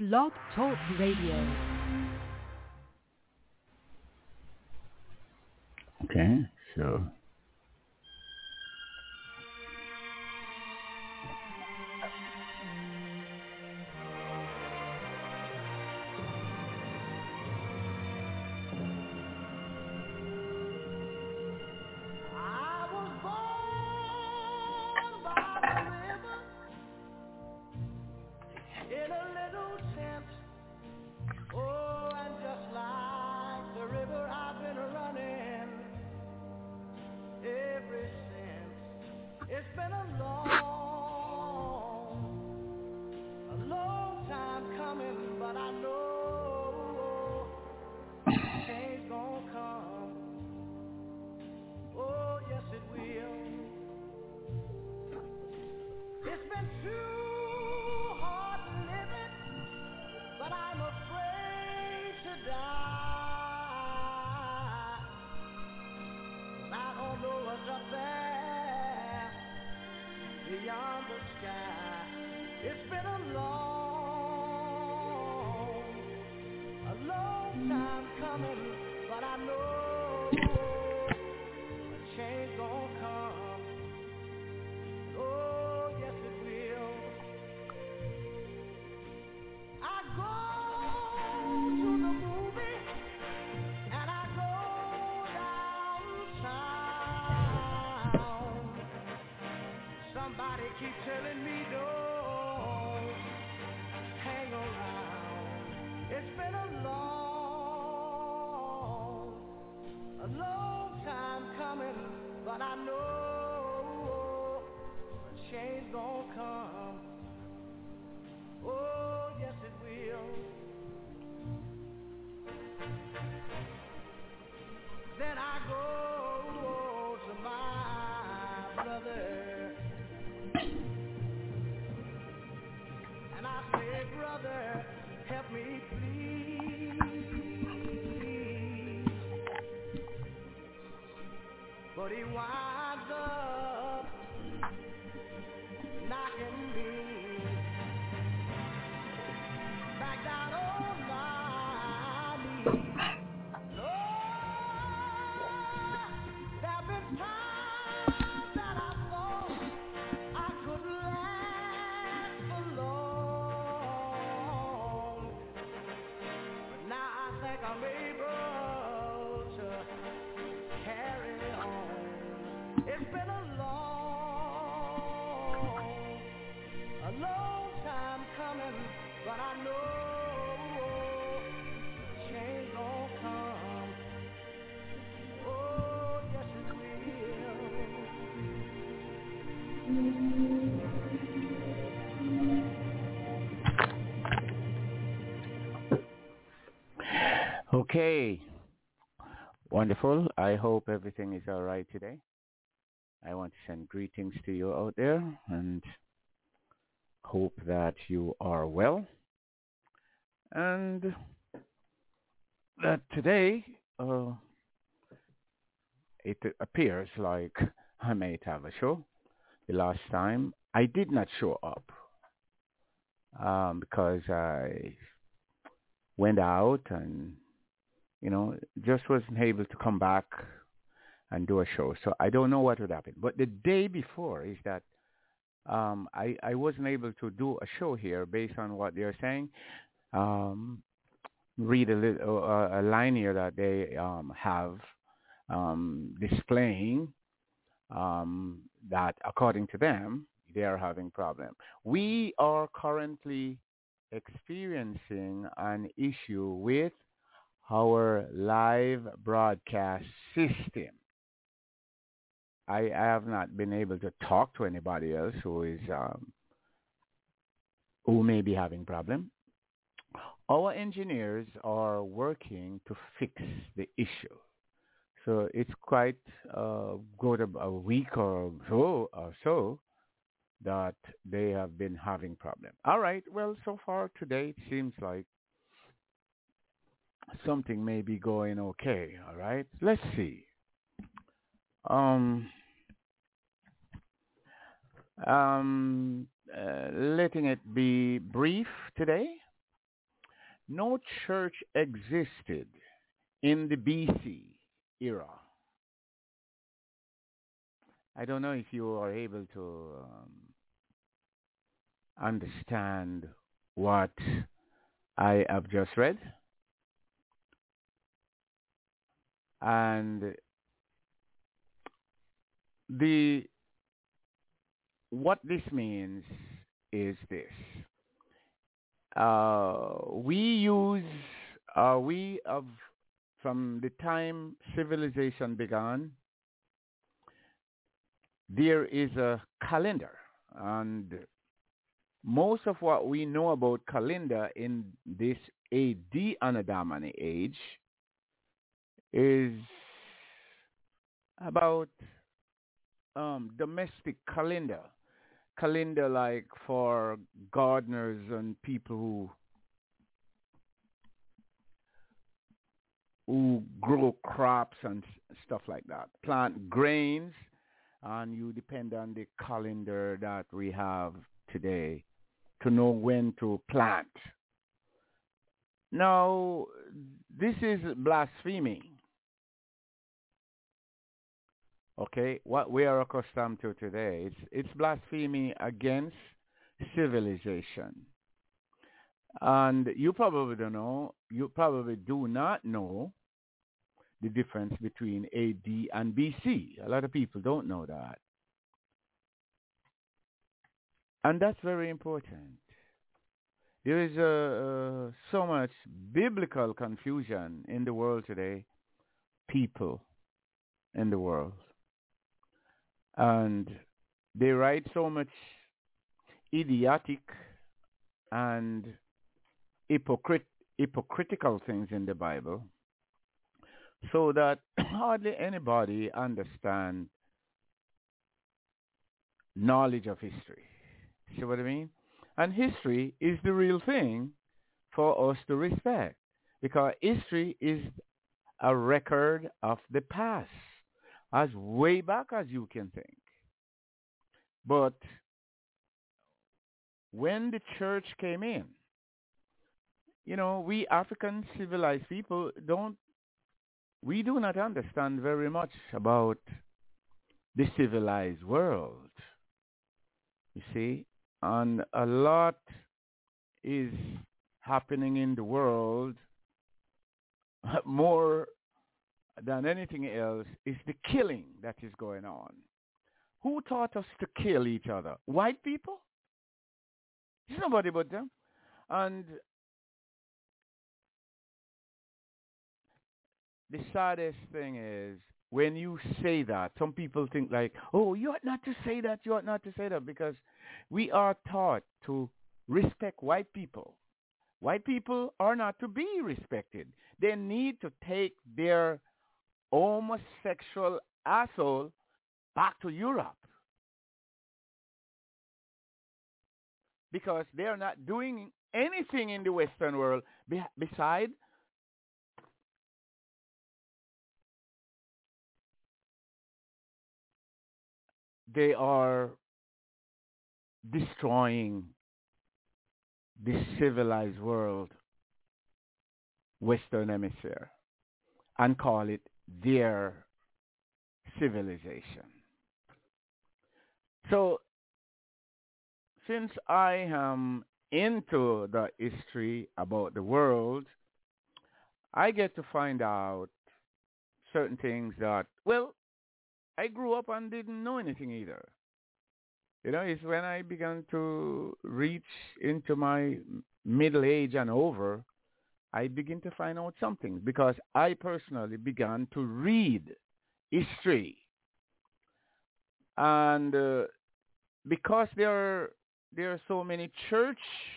Blog Talk Radio. Okay, so okay, wonderful. I hope everything is all right today. I want to send greetings to you out there and hope that you are well. And that today it appears like I might have a show. The last time I did not show up because I went out and, just wasn't able to come back and do a show. So I don't know what would happen. But the day before is that I wasn't able to do a show here based on what they're saying. Read a line here that they have displaying that according to them, they are having problems. We are currently experiencing an issue with our live broadcast system. I have not been able to talk to anybody else who may be having problem. Our engineers are working to fix the issue. So it's quite good a week or so that they have been having problems. All right. Well, so far today it seems like something may be going okay. All right. Let's see. Letting it be brief today. no church existed in the BC era. I don't know if you are able to understand what I have just read. And the what this means is this. We use, we have, from the time civilization began, there is a calendar. And most of what we know about calendar in this AD Anadamani age is about domestic calendar like for gardeners and people who grow crops and stuff like that, plant grains, and you depend on the calendar that we have today to know when to plant. Now, this is blasphemy. Okay, what we are accustomed to today, it's blasphemy against civilization. And you probably don't know, you probably do not know the difference between AD and BC. A lot of people don't know that. And that's very important. There is so much biblical confusion in the world today, people in the world. And they write so much idiotic and hypocritical things in the Bible so that hardly anybody understands knowledge of history. See what I mean? And history is the real thing for us to respect, because history is a record of the past, as way back as you can think. But when the church came in, you know, we African civilized people we do not understand very much about the civilized world. You see, and a lot is happening in the world. More than anything else is the killing that is going on. Who taught us to kill each other? White people? It's nobody but them. And the saddest thing is when you say that, some people think like, oh, you ought not to say that, you ought not to say that, because we are taught to respect white people. White people are not to be respected. They need to take their homosexual asshole back to Europe, because they are not doing anything in the Western world beside they are destroying the civilized world, Western Hemisphere, and call it their civilization. So, since I am into the history about the world, I get to find out certain things that, well, I grew up and didn't know anything either. You know, it's when I began to reach into my middle age and over, I begin to find out something, because I personally began to read history. And because there are so many church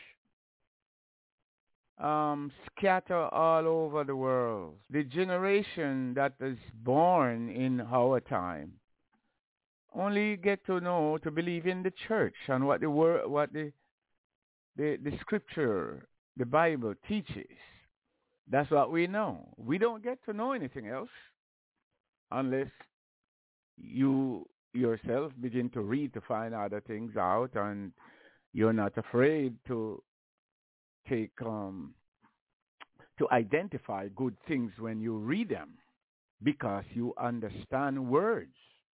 scatter all over the world, the generation that is born in our time only get to know, to believe in the church and what the word, what the scripture, the Bible teaches. That's what we know. We don't get to know anything else unless you yourself begin to read to find other things out, and you're not afraid to take to identify good things when you read them because you understand words.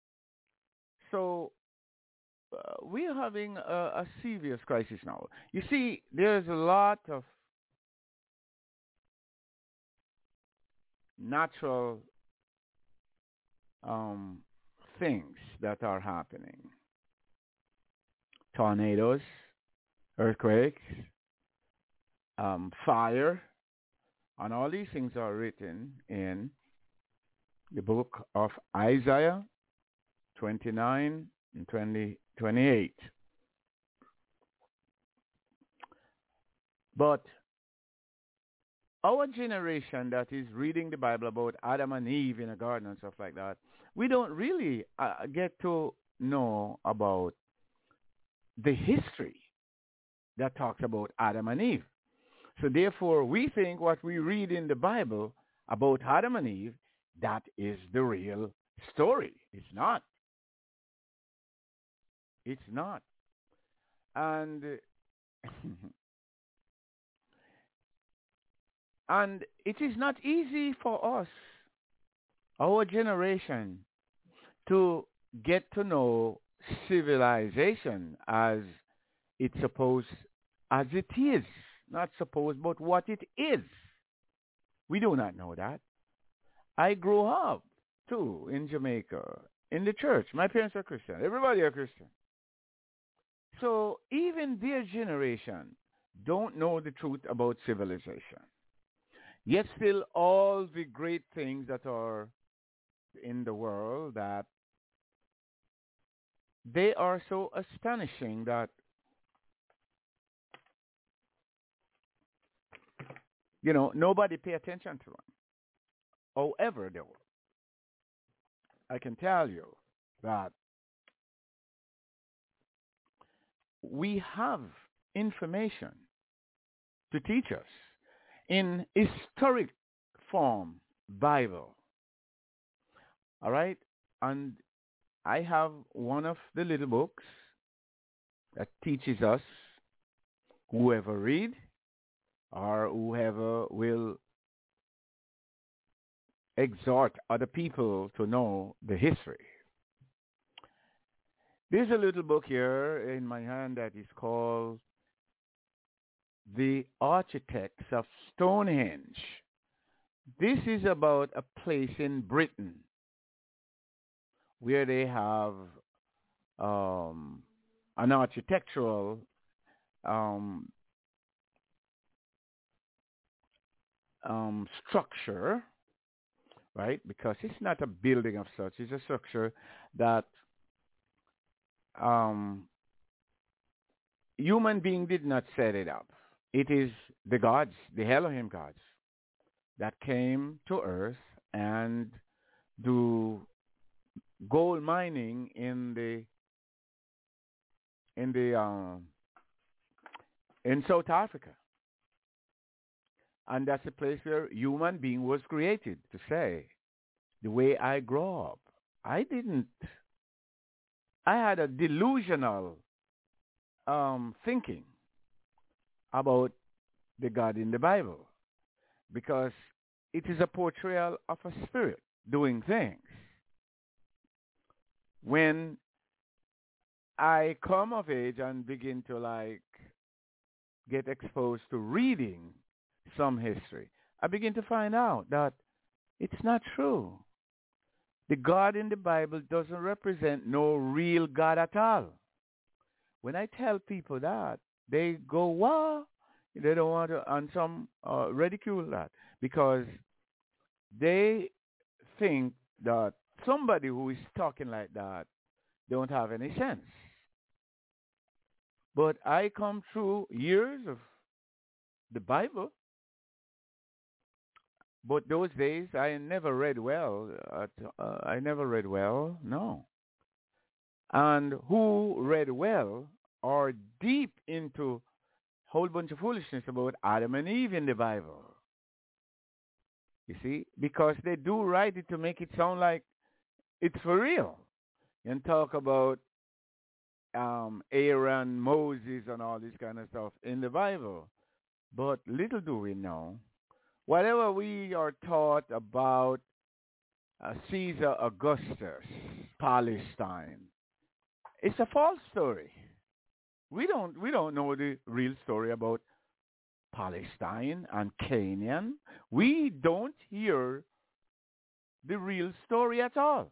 So we're having a serious crisis now. You see, there's a lot of natural um, things that are happening. Tornadoes, earthquakes, fire, and all these things are written in the book of Isaiah 29 and 28. But our generation that is reading the Bible about Adam and Eve in a garden and stuff like that, we don't really get to know about the history that talks about Adam and Eve. So therefore, we think what we read in the Bible about Adam and Eve, that is the real story. It's not. It's not. And and it is not easy for us, our generation, to get to know civilization as it's supposed, as it is. Not supposed, but what it is. We do not know that. I grew up, too, in Jamaica, in the church. My parents are Christian. Everybody are Christian. So even their generation don't know the truth about civilization. Yet still all the great things that are in the world, that they are so astonishing that, nobody pay attention to them. However, though, I can tell you that we have information to teach us in historic form Bible. All right? And I have one of the little books that teaches us, whoever read or whoever will exhort other people to know the history. There's a little book here in my hand that is called The Architects of Stonehenge. This is about a place in Britain where they have an architectural structure, right? Because it's not a building of such. It's a structure that human being did not set it up. It is the gods, the Elohim gods, that came to earth and do gold mining in South Africa. And that's the place where human being was created, to say. The way I grew up, I had a delusional thinking about the God in the Bible, because it is a portrayal of a spirit doing things. When I come of age and begin to get exposed to reading some history, I begin to find out that it's not true. The God in the Bible doesn't represent no real God at all. When I tell people that, they go, "What?" They don't want to, and some ridicule that, because they think that somebody who is talking like that don't have any sense. But I come through years of the Bible. But those days, I never read well. No. And who read well are deep into a whole bunch of foolishness about Adam and Eve in the Bible. You see? Because they do write it to make it sound like it's for real. And talk about Aaron, Moses, and all this kind of stuff in the Bible. But little do we know, whatever we are taught about Caesar Augustus, Palestine, it's a false story. We don't know the real story about Palestine and Canaan. We don't hear the real story at all.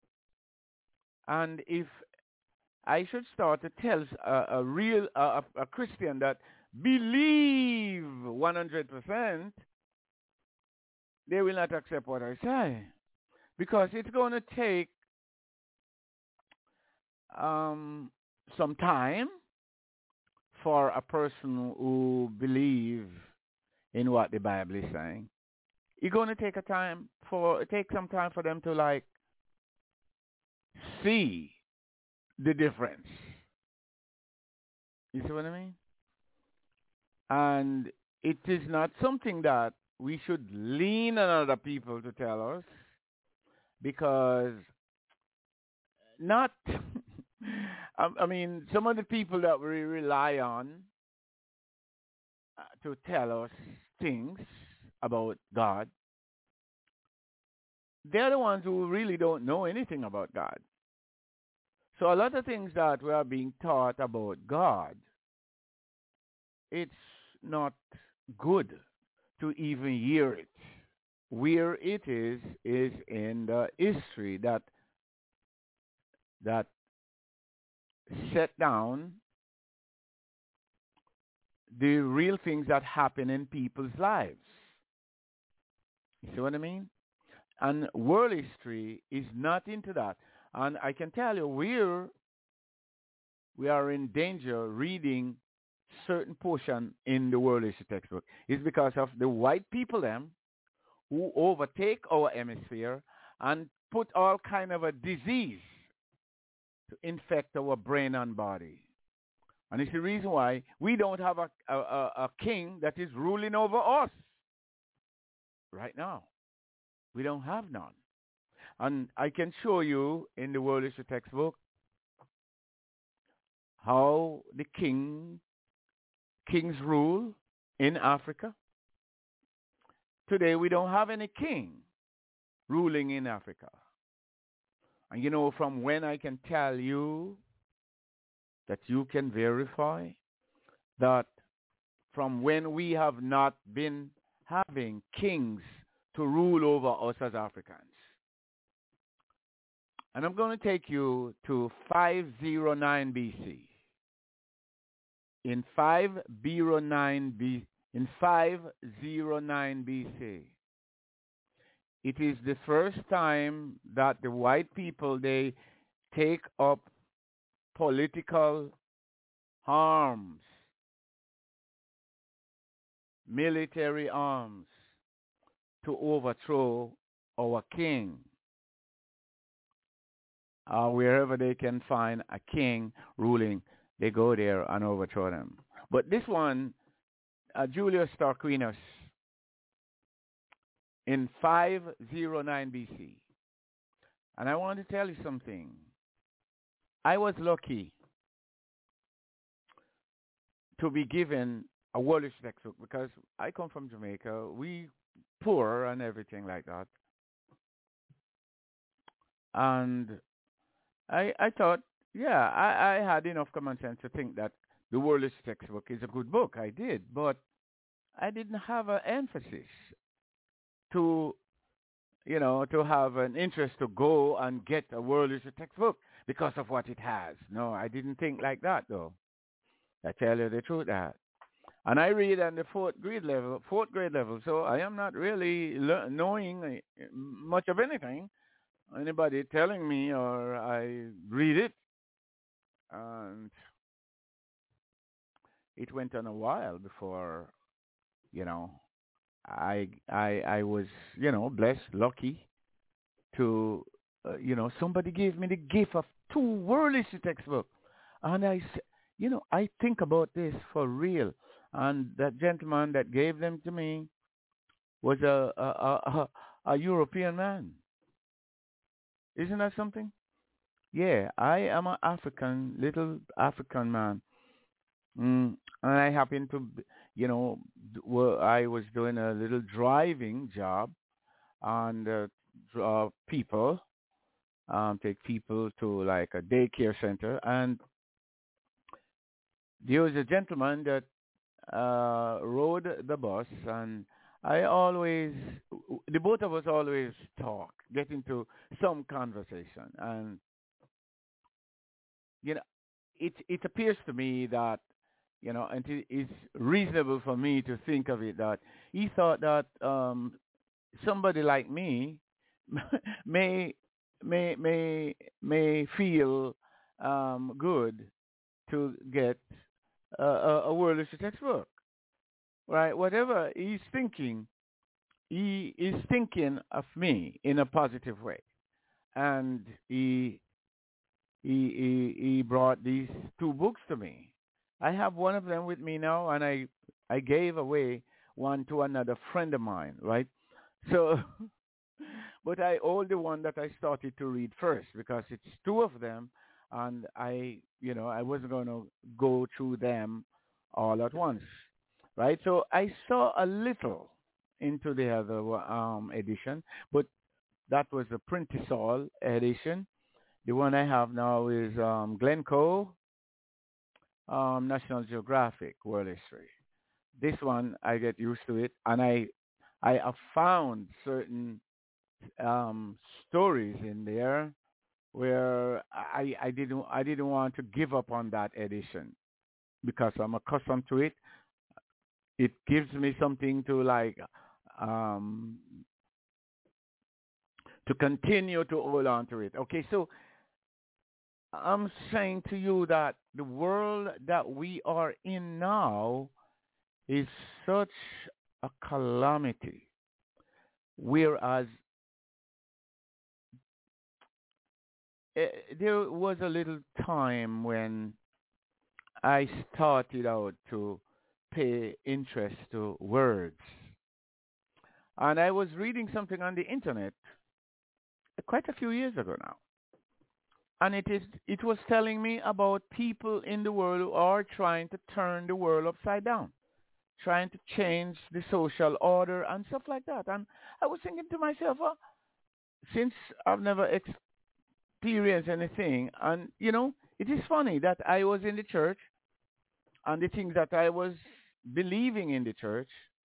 And if I should start to tell a real a Christian that believe 100%, they will not accept what I say because it's going to take some time for a person who believe in what the Bible is saying. It's going to take some time for them to like see the difference. You see what I mean? And it is not something that we should lean on other people to tell us because not, I mean, some of the people that we rely on to tell us things about God, they're the ones who really don't know anything about God. So a lot of things that we are being taught about God, it's not good to even hear it. Where it is in the history that set down the real things that happen in people's lives. You see what I mean? And world history is not into that. And I can tell you we are in danger reading certain portion in the world history textbook is because of the white people them who overtake our hemisphere and put all kind of a disease to infect our brain and body. And it's the reason why we don't have a king that is ruling over us right now. We don't have none. And I can show you in the world history textbook how the kings rule in Africa. Today we don't have any king ruling in Africa. And you know from when I can tell you that you can verify that from when we have not been having kings to rule over us as Africans. And I'm going to take you to 509 BC. In 509 BC, it is the first time that the white people, they take up political arms, military arms, to overthrow our king. Wherever they can find a king ruling, they go there and overthrow them. But this one, Julius Tarquinius, in 509 BC. And I want to tell you something. I was lucky to be given a world history textbook because I come from Jamaica. We poor and everything like that. And I thought, yeah, I had enough common sense to think that the world history textbook is a good book. I did, but I didn't have an emphasis to, to have an interest to go and get a world history textbook because of what it has. No, I didn't think like that, though. I tell you the truth, that. And I read on the fourth grade level, so I am not really knowing much of anything. Anybody telling me, or I read it, and it went on a while before, I was, blessed, lucky to, somebody gave me the gift of 2 world history textbooks. And I said, I think about this for real. And that gentleman that gave them to me was a European man. Isn't that something? Yeah, I am little African man. And I happen to, I was doing a little driving job and people, take people to like a daycare center, and there was a gentleman that rode the bus, and I always, the both of us always talk, get into some conversation, and you know, it appears to me that and it's reasonable for me to think of it that he thought that somebody like me may may feel good to get a world literature textbook, right? Whatever he's thinking, he is thinking of me in a positive way, and he brought these two books to me. I have one of them with me now, and I gave away one to another friend of mine, right? So, but I hold the one that I started to read first because it's two of them, and I wasn't going to go through them all at once, right? So I saw a little into the other edition, but that was the Printisol edition. The one I have now is Glencoe, National Geographic World History. This one I get used to it, and I have found certain stories in there where I didn't want to give up on that edition because I'm accustomed to it. It gives me something to like um, to continue to hold on to it. Okay, so I'm saying to you that the world that we are in now is such a calamity, whereas there was a little time when I started out to pay interest to words. And I was reading something on the internet quite a few years ago now. And it was telling me about people in the world who are trying to turn the world upside down, trying to change the social order and stuff like that. And I was thinking to myself, well, since I've never experienced anything, and it is funny that I was in the church and the things that I was believing in the church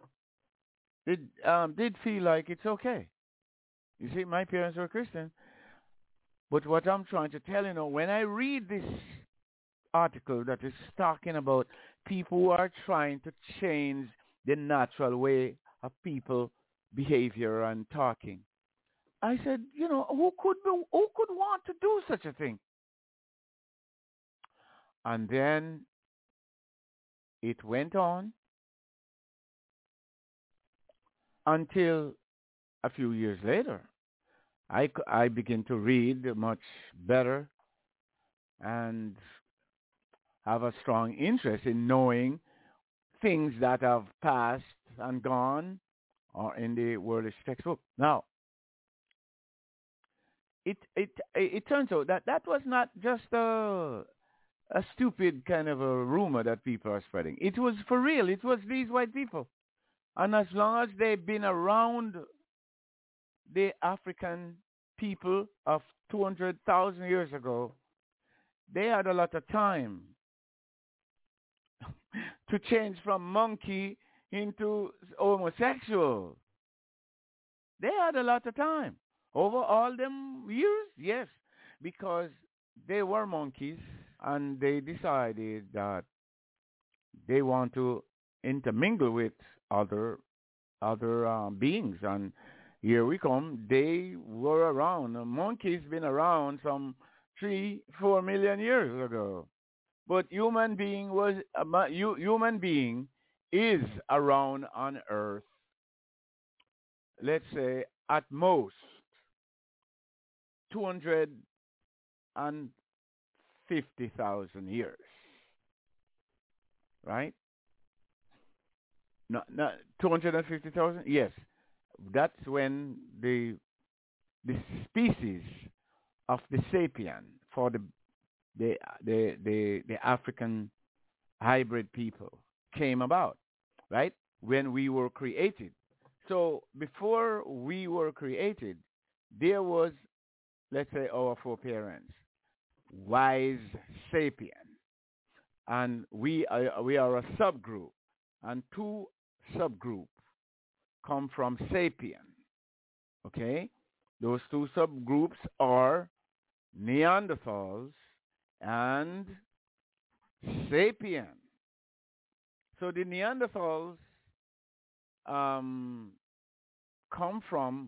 did feel like it's okay. You see, my parents were Christian, but what I'm trying to tell when I read this article that is talking about people who are trying to change the natural way of people behavior and talking, I said, who could want to do such a thing? And then it went on until a few years later. I begin to read much better and have a strong interest in knowing things that have passed and gone or in the world's textbook. Now, it turns out that that was not just a stupid kind of a rumor that people are spreading. It was for real. It was these white people. And as long as they've been around the African people of 200,000 years ago, they had a lot of time to change from monkey into homosexual. They had a lot of time. Over all them years, yes, because they were monkeys and they decided that they want to intermingle with other beings. And here we come. They were around. Monkeys been around some 3-4 million years ago. But human being human being is around on Earth. Let's say at most 250,000 years, right? Not 250,000. Yes, that's when the species of the sapien for the African hybrid people came about. right? When we were created. So before we were created, there was, let's say, our foreparents, wise sapien, and we are a subgroup, and two subgroup come from sapien. Okay, those two subgroups are Neanderthals and sapien. So the Neanderthals um, come from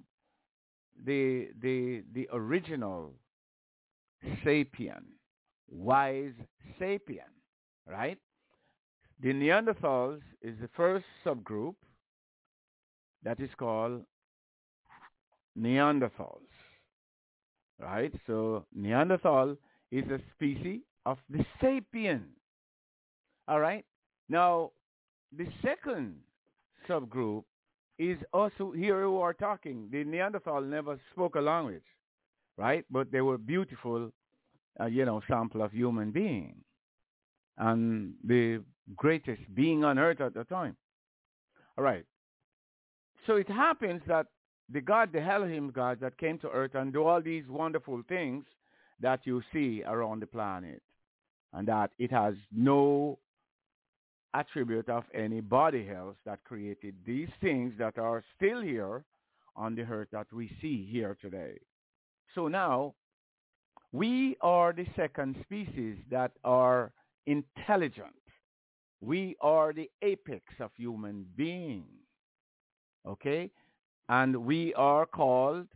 the original sapien, wise sapien, right? The Neanderthals is the first subgroup that is called Neanderthals, right? So Neanderthal is a species of the sapien, all right? Now, the second subgroup is also here who are talking. The Neanderthal never spoke a language, right? But they were beautiful, sample of human being and the greatest being on earth at the time. All right. So it happens that the God, the Elohim God that came to earth and do all these wonderful things that you see around the planet, and that it has no attribute of anybody else that created these things that are still here on the earth that we see here today. So now we are the second species that are intelligent. We are the apex of human being. Okay? And we are called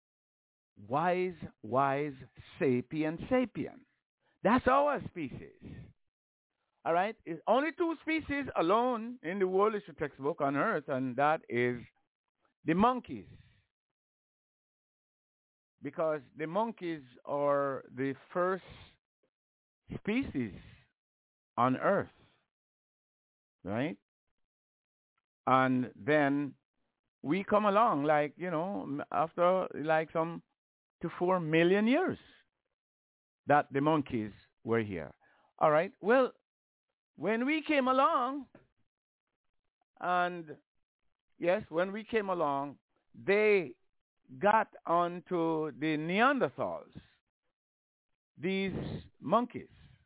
wise sapien sapien. That's our species. All right? It's only two species alone in the world literature textbook on earth, and that is the monkeys. Because the monkeys are the first species on earth, right? And then we come along like, after like some to 4 million years that the monkeys were here. All right. Well, when we came along, and yes, when we came along, they got onto the Neanderthals, these monkeys.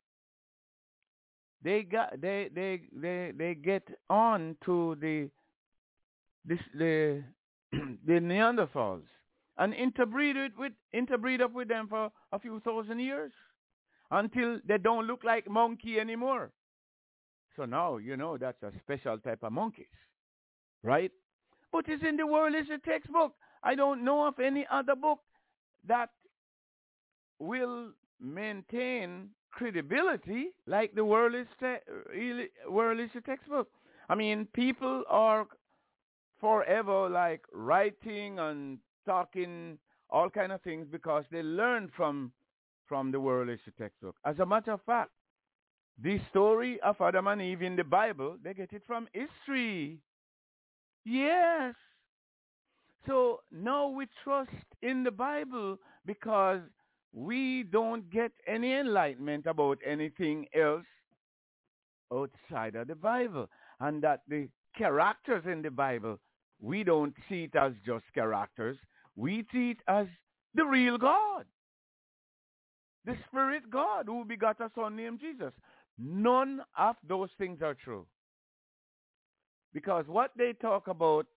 They get on to the the Neanderthals and interbreed up with them for a few thousand years until they don't look like monkey anymore. So now that's a special type of monkeys, right? But it's in the world literature textbook. I don't know of any other book that will maintain credibility like the world literature textbook. I mean, people are forever like writing and talking all kind of things because they learn from the world literature textbook. As a matter of fact, the story of Adam and Eve in the Bible, they get it from history. Yes. So now we trust in the Bible because we don't get any enlightenment about anything else outside of the Bible. And that the characters in the Bible, we don't see it as just characters. We see it as the real God, the Spirit God who begot a son named Jesus. None of those things are true. Because what they talk about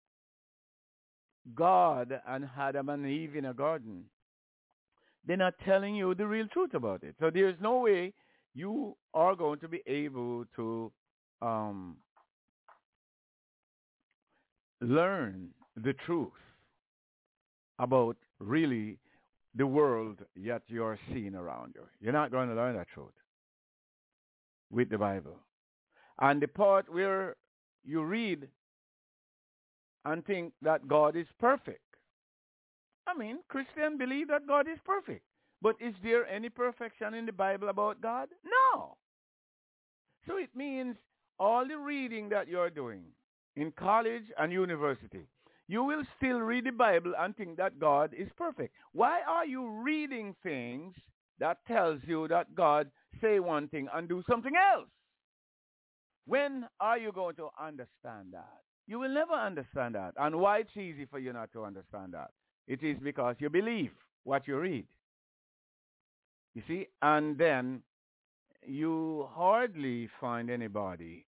God and Adam and Eve in a garden, they're not telling you the real truth about it. So there's no way you are going to be able to learn the truth about really the world yet you're seeing around you. You're not going to learn that truth with the Bible. And the part where you read and think that God is perfect. I mean, Christians believe that God is perfect. But is there any perfection in the Bible about God? No. So it means all the reading that you're doing in college and university, you will still read the Bible and think that God is perfect. Why are you reading things that tells you that God say one thing and do something else? When are you going to understand that? You will never understand that. And why it's easy for you not to understand that? It is because you believe what you read. You see? And then you hardly find anybody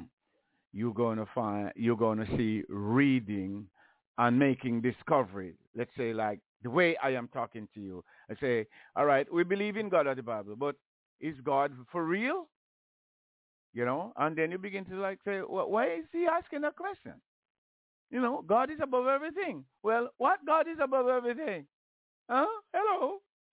you're gonna see reading and making discovery. Let's say like the way I am talking to you. I say, all right, we believe in God of the Bible, but is God for real? And then you begin to like say, well, why is he asking that question? God is above everything. Well, what God is above everything? Huh? Hello.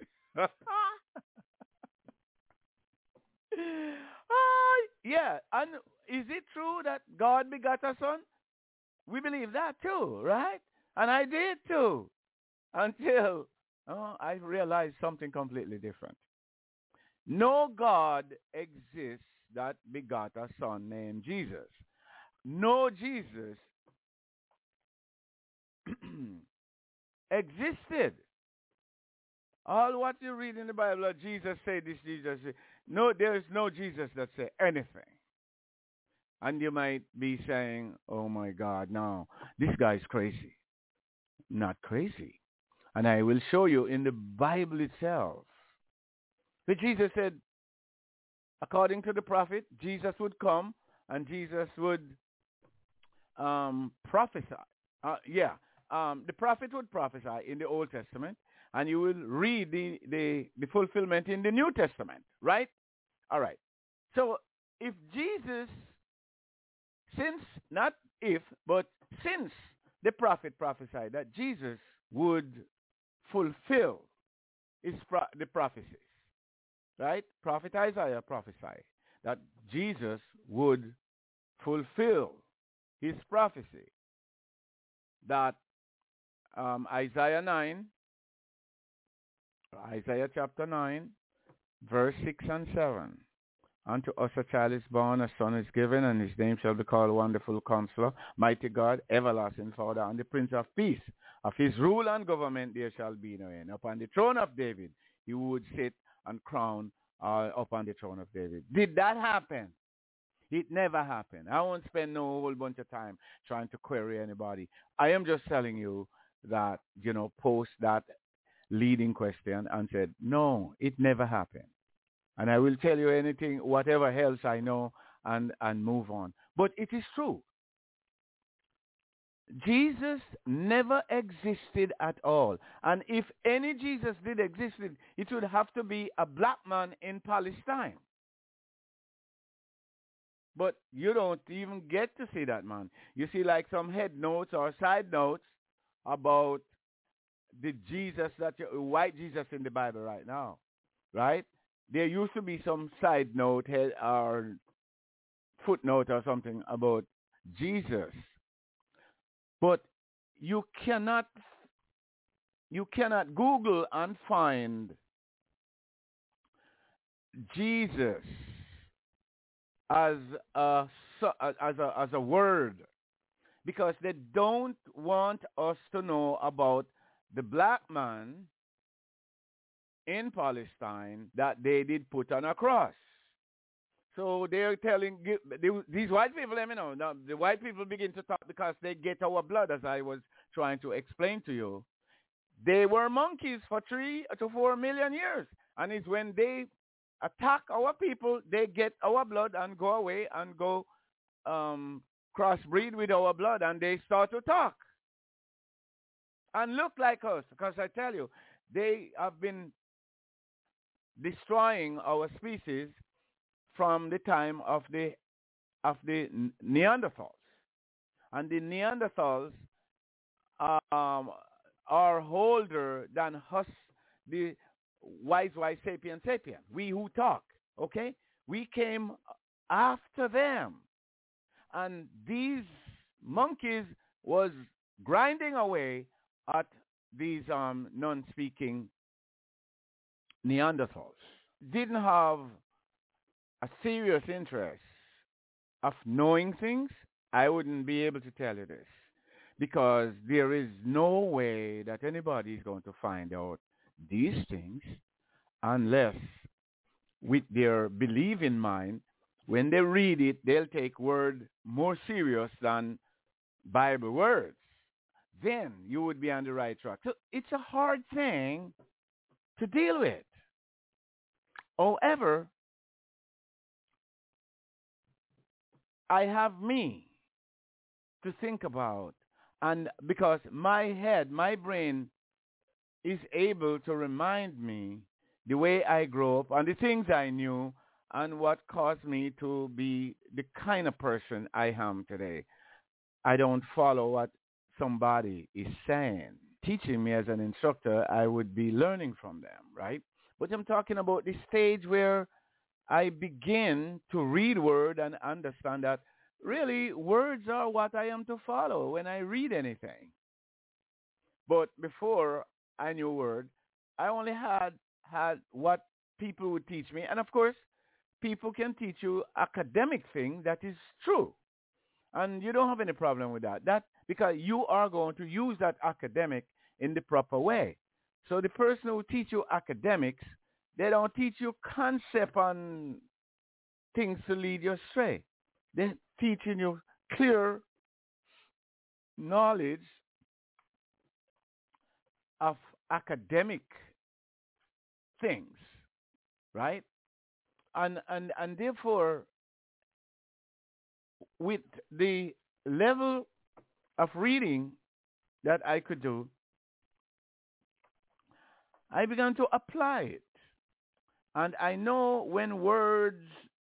Yeah. And is it true that God begot a son? We believe that too, right? And I did too, until I realized something completely different. No God exists that begot a son named Jesus. No Jesus existed. All what you read in the Bible, Jesus said this, Jesus said. No, there is no Jesus that said anything. And you might be saying, oh my God, no, this guy's crazy. Not crazy. And I will show you in the Bible itself. But Jesus said, according to the prophet, Jesus would come and Jesus would prophesy. The prophet would prophesy in the Old Testament, and you will read the fulfillment in the New Testament, right? All right. So if Jesus, since the prophet prophesied that Jesus would fulfill the prophecies, right? Prophet Isaiah prophesied that Jesus would fulfill his prophecy that Isaiah chapter 9, verse 6 and 7. Unto us a child is born, a son is given, and his name shall be called Wonderful Counselor, Mighty God, Everlasting Father, and the Prince of Peace. Of his rule and government there shall be no end. Upon the throne of David he would sit and crown upon the throne of David. Did that happen? It never happened. I won't spend no whole bunch of time trying to query anybody. I am just telling you that, post that leading question and said, no, it never happened. And I will tell you anything, whatever else I know, and move on. But it is true. Jesus never existed at all. And if any Jesus did exist, it would have to be a black man in Palestine. But you don't even get to see that man. You see like some head notes or side notes about the Jesus white Jesus in the Bible right now, right? There used to be some side note or footnote or something about Jesus. But you cannot Google and find Jesus as a word, because they don't want us to know about the black man in Palestine that they did put on a cross. So they're telling these white people, let me know. Now, the white people begin to talk because they get our blood, as I was trying to explain to you. They were monkeys for 3 to 4 million years. And it's when they attack our people, they get our blood and go away and go crossbreed with our blood, and they start to talk and look like us. Because I tell you, they have been destroying our species from the time of the Neanderthals. And the Neanderthals are older than us, the wise sapien. We who talk, okay? We came after them. And these monkeys was grinding away at these non-speaking Neanderthals. Didn't have a serious interest of knowing things, I wouldn't be able to tell you this, because there is no way that anybody is going to find out these things unless with their belief in mind When they read it, they'll take word more serious than Bible words. Then you would be on the right track. So it's a hard thing to deal with. However, I have me to think about. And because my head, my brain is able to remind me the way I grew up and the things I knew and what caused me to be the kind of person I am today. I don't follow what somebody is saying. Teaching me as an instructor, I would be learning from them, right? But I'm talking about the stage where I begin to read word and understand that really words are what I am to follow when I read anything. But before I knew word, I only had what people would teach me. And of course, people can teach you academic thing that is true. And you don't have any problem with that. That because you are going to use that academic in the proper way. So the person who teach you academics, they don't teach you concept on things to lead you astray. They're teaching you clear knowledge of academic things, right? And therefore, with the level of reading that I could do, I began to apply it. And I know when words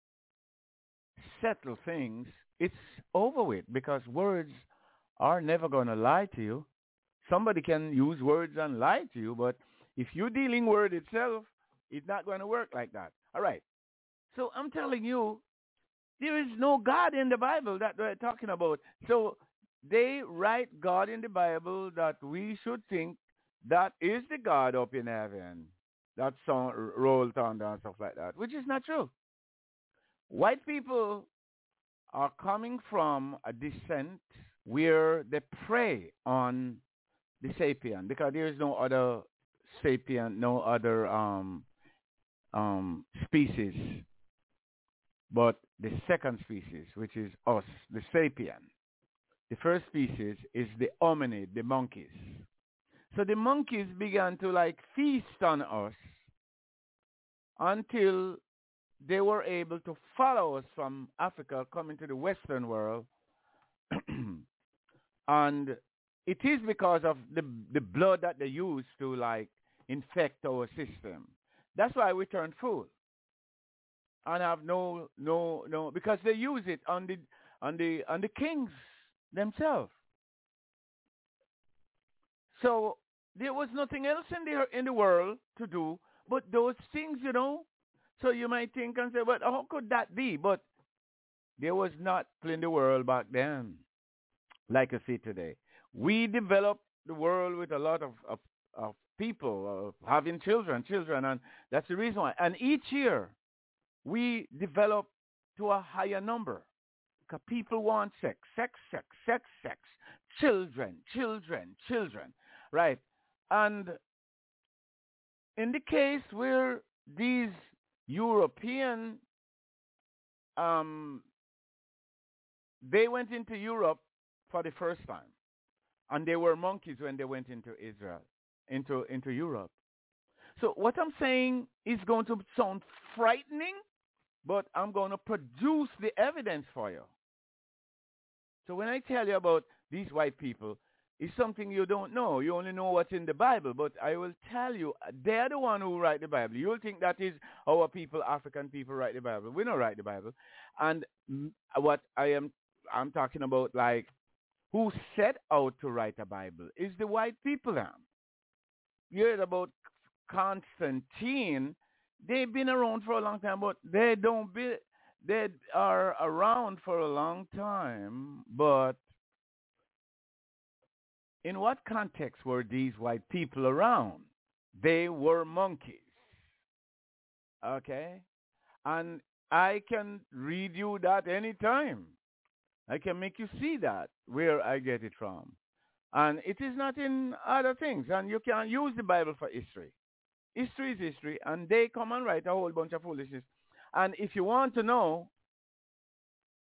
settle things, it's over with because words are never going to lie to you. Somebody can use words and lie to you, but if you're dealing word itself, it's not going to work like that. All right. So I'm telling you, there is no God in the Bible that we're talking about. So they write God in the Bible that we should think that is the God up in heaven. That song roll thunder and stuff like that, which is not true. White people are coming from a descent where they prey on the sapien because there is no other sapien, no other species but the second species, which is us, the sapien. The first species is the hominid, the monkeys. So the monkeys began to like feast on us until they were able to follow us from Africa, coming to the Western world. And it is because of the blood that they use to like infect our system. That's why we turn fool. And have no, because they use it on the kings themselves. So there was nothing else in the world to do but those things, you know. So you might think and say, "But how could that be?" But there was not in the world back then, like I see today. We developed the world with a lot of people having children, and that's the reason why. And each year we develop to a higher number because people want sex, children, right? And in the case where these European, they went into Europe for the first time, and they were monkeys when they went into Israel, into Europe. So what I'm saying is going to sound frightening, but I'm going to produce the evidence for you. So when I tell you about these white people, it's something you don't know. You only know what's in the Bible, but I will tell you, they're the one who write the Bible. You'll think that is our people, African people, write the Bible. We don't write the Bible. And what I'm talking about, like, who set out to write a Bible is the white people now. You heard about Constantine. They've been around for a long time, but they are around for a long time, but in what context were these white people around? They were monkeys. Okay? And I can read you that anytime. I can make you see that, where I get it from. And it is not in other things. And you can use the Bible for history. History is history, and they come and write a whole bunch of foolishness. And if you want to know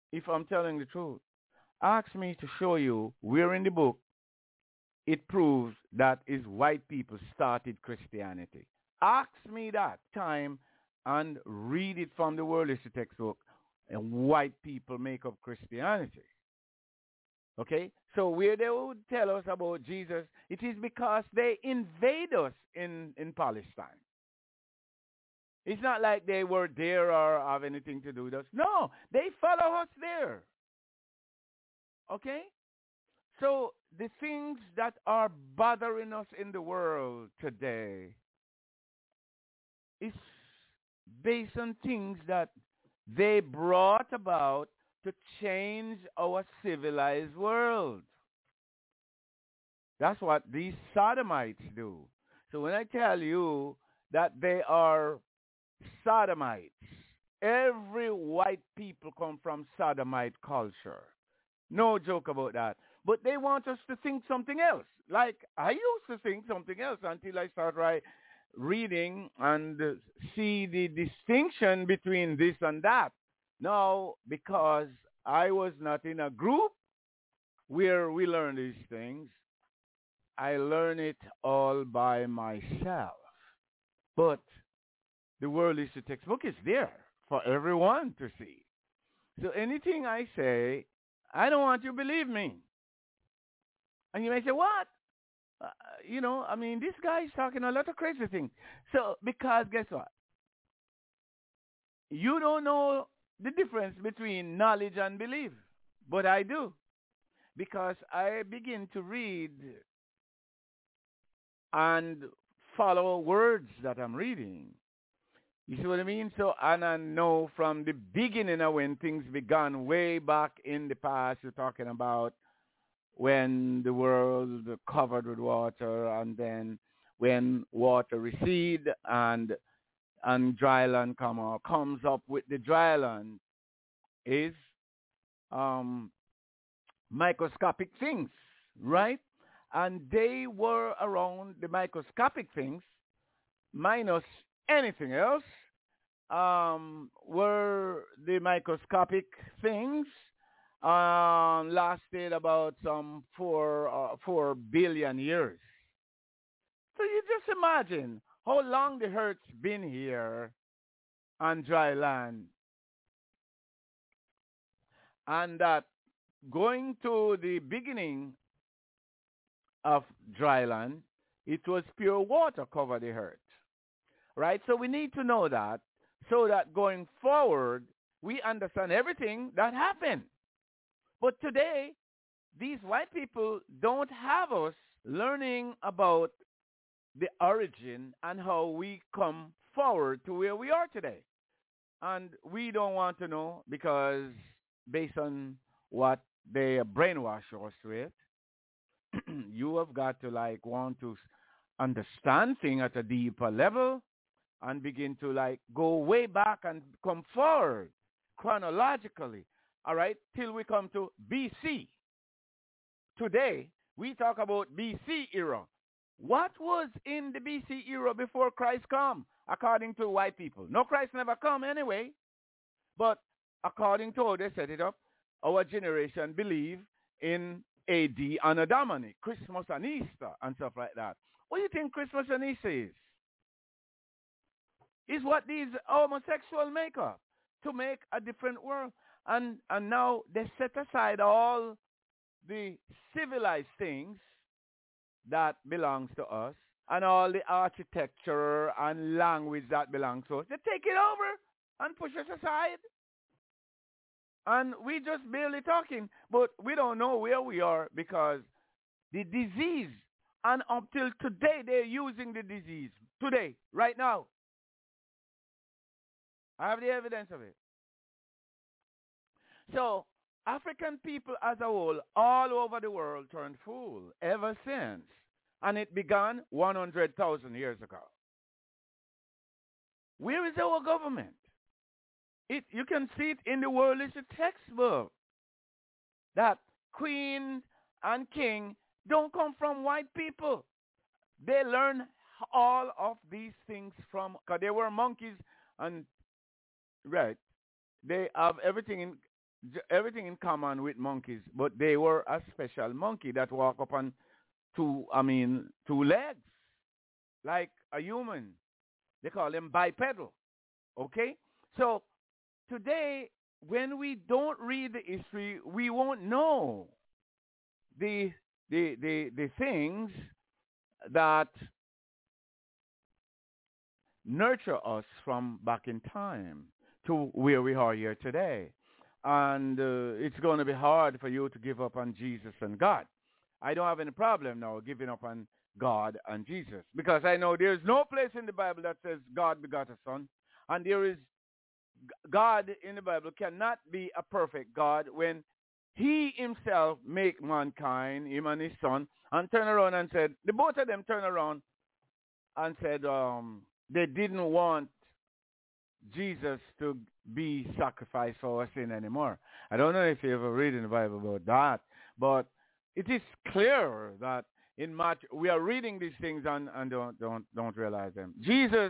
if I'm telling the truth. Ask me to show you where in the book it proves that is white people started Christianity. Ask me that time and read it from the world history textbook and white people make up Christianity. Okay? So where they would tell us about Jesus, it is because they invade us in Palestine. It's not like they were there or have anything to do with us. No, they follow us there. Okay? So the things that are bothering us in the world today is based on things that they brought about to change our civilized world. That's what these sodomites do. So when I tell you that they are sodomites, every white people come from sodomite culture. No joke about that. But they want us to think something else. Like I used to think something else until I started reading and see the distinction between this and that. Now, because I was not in a group where we learn these things, I learn it all by myself. But the world history textbook is there for everyone to see. So anything I say, I don't want you to believe me. And you may say, what? I mean, this guy is talking a lot of crazy things. So, because guess what? You don't know the difference between knowledge and belief. But I do. Because I begin to read and follow words that I'm reading. You see what I mean? So, and I know from the beginning of when things began way back in the past, you're talking about when the world covered with water and then when water recede and dry land comes up with the dry land is microscopic things, right? And they were around the microscopic things minus anything else were the microscopic things lasted about some 4 billion years. So you just imagine how long the earth's been here on dry land, and that going to the beginning of dry land, it was pure water cover the earth, right? So we need to know that so that going forward, we understand everything that happened. But today, these white people don't have us learning about the origin and how we come forward to where we are today. And we don't want to know because based on what they brainwash us with, you have got to want to understand things at a deeper level and begin to go way back and come forward chronologically, all right, till we come to BC. Today, we talk about BC era. What was in the BC era before Christ come, according to white people? No, Christ never come anyway. But according to how they set it up, our generation believe in AD and Domini, Christmas and Easter and stuff like that. What do you think Christmas and Easter is? Is what these homosexuals make up to make a different world. And now they set aside all the civilized things that belongs to us and all the architecture and language that belongs to us. They take it over and push us aside. And we just barely talking, but we don't know where we are because the disease, and until today, they're using the disease. Today, right now. I have the evidence of it. So, African people as a whole, all over the world, turned fool ever since. And it began 100,000 years ago. Where is our government? You can see it in the world history textbook that queen and king don't come from white people. They learn all of these things from, because they were monkeys and, right, they have everything in everything in common with monkeys, but they were a special monkey that walk up on two legs, like a human. They call them bipedal. Okay? So today, when we don't read the history, we won't know the the things that nurture us from back in time to where we are here today. And it's going to be hard for you to give up on Jesus and God. I don't have any problem now giving up on God and Jesus, because I know there's no place in the Bible that says God begot a son, and there is God in the Bible cannot be a perfect God when he himself make mankind, him and his son, and turn around and said, the both of them turn around and said they didn't want Jesus to be sacrificed for our sin anymore. I don't know if you ever read in the Bible about that, but it is clear that in March we are reading these things and don't realize them. Jesus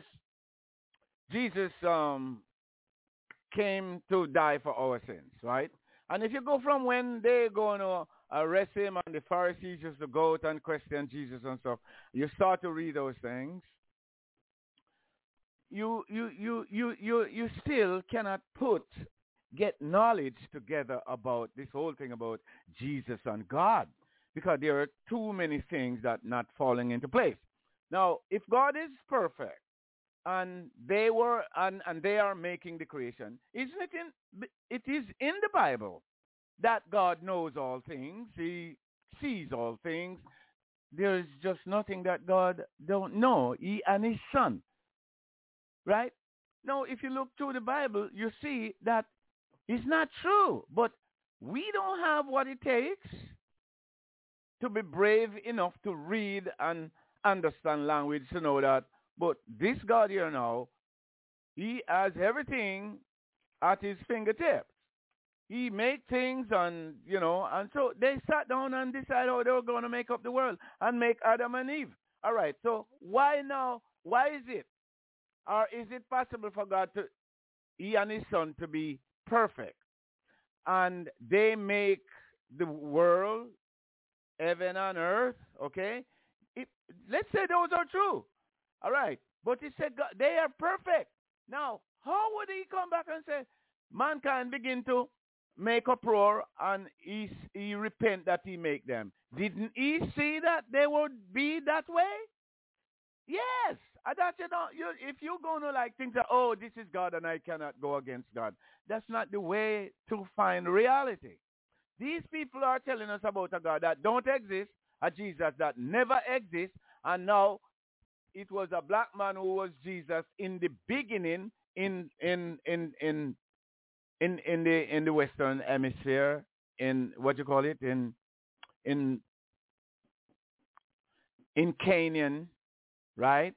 came to die for our sins, right? And if you go from when they going to arrest him and the Pharisees used to go out and question Jesus and stuff, you start to read those things. You still cannot get knowledge together about this whole thing about Jesus and God, because there are too many things that not falling into place. Now, if God is perfect and they were and they are making the creation, it is in the Bible that God knows all things, he sees all things. There is just nothing that God don't know, he and his son. Right? Now, if you look through the Bible, you see that it's not true. But we don't have what it takes to be brave enough to read and understand language to know that. But this God here now, he has everything at his fingertips. He made things and so they sat down and decided how they were going to make up the world and make Adam and Eve. All right, so why now? Why is it? Or is it possible for God he and his son to be perfect? And they make the world, heaven and earth, okay? Let's say those are true. All right. But he said God, they are perfect. Now, how would he come back and say, mankind begin to make uproar and he repent that he make them? Didn't he see that they would be that way? Yes. That if you're going to think that, oh, this is God and I cannot go against God, that's not the way to find reality. These people are telling us about a God that don't exist, a Jesus that never exists, and now it was a black man who was Jesus in the beginning in the Western Hemisphere, in what you call it, in Canaan, right?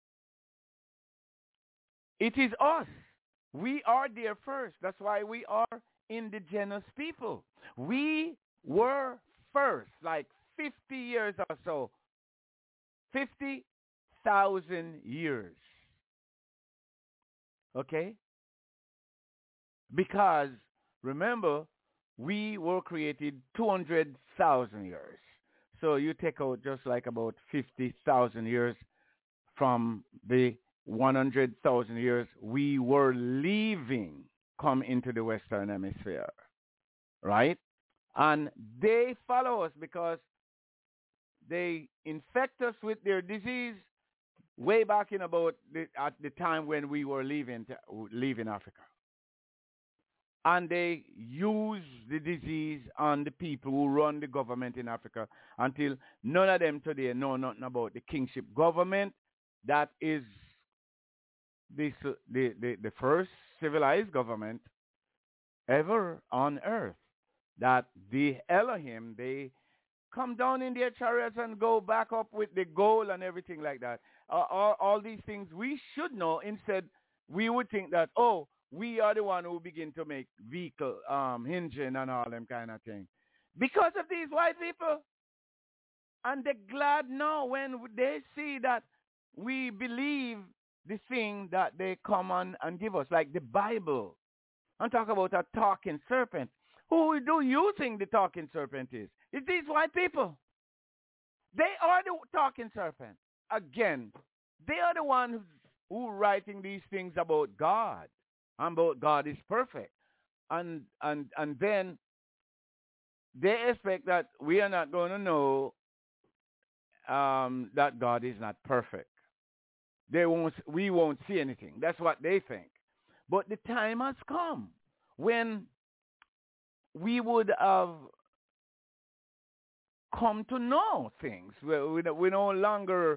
It is us. We are there first. That's why we are indigenous people. We were first, 50 years or so. 50,000 years. Okay? Because, remember, we were created 200,000 years. So you take out just about 50,000 years from the 100,000 years we were leaving, come into the Western Hemisphere, right? And they follow us because they infect us with their disease way back in at the time when we were leaving Africa. And they use the disease on the people who run the government in Africa until none of them today know nothing about the kingship government. That is the first civilized government ever on earth. That the Elohim, they come down in their chariots and go back up with the gold and everything like that. All these things we should know. Instead, we would think that, oh, we are the one who begin to make vehicle engine and all them kind of thing. Because of these white people. And they're glad now when they see that we believe the thing that they come on and give us, like the Bible. I'm talking about a talking serpent. Who do you think the talking serpent is? It's these white people. They are the talking serpent. Again, they are the ones who writing these things about God. And about God is perfect. And then they expect that we are not going to know that God is not perfect. We won't see anything. That's what they think. But the time has come when we would have come to know things. We no longer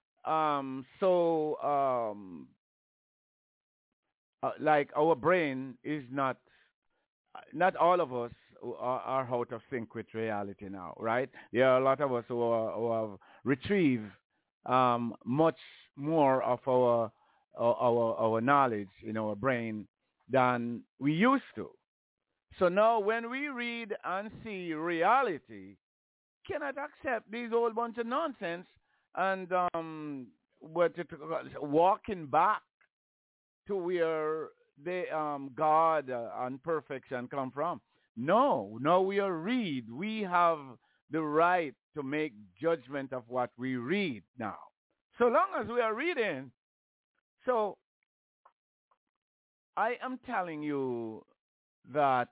like our brain is not all of us are out of sync with reality now, right? There are a lot of us who have retrieved much more of our knowledge in our brain than we used to. So now when we read and see reality, cannot accept these whole bunch of nonsense and walking back to where God and perfection come from. No, we are read. We have the right to make judgment of what we read now. So long as we are reading. So I am telling you that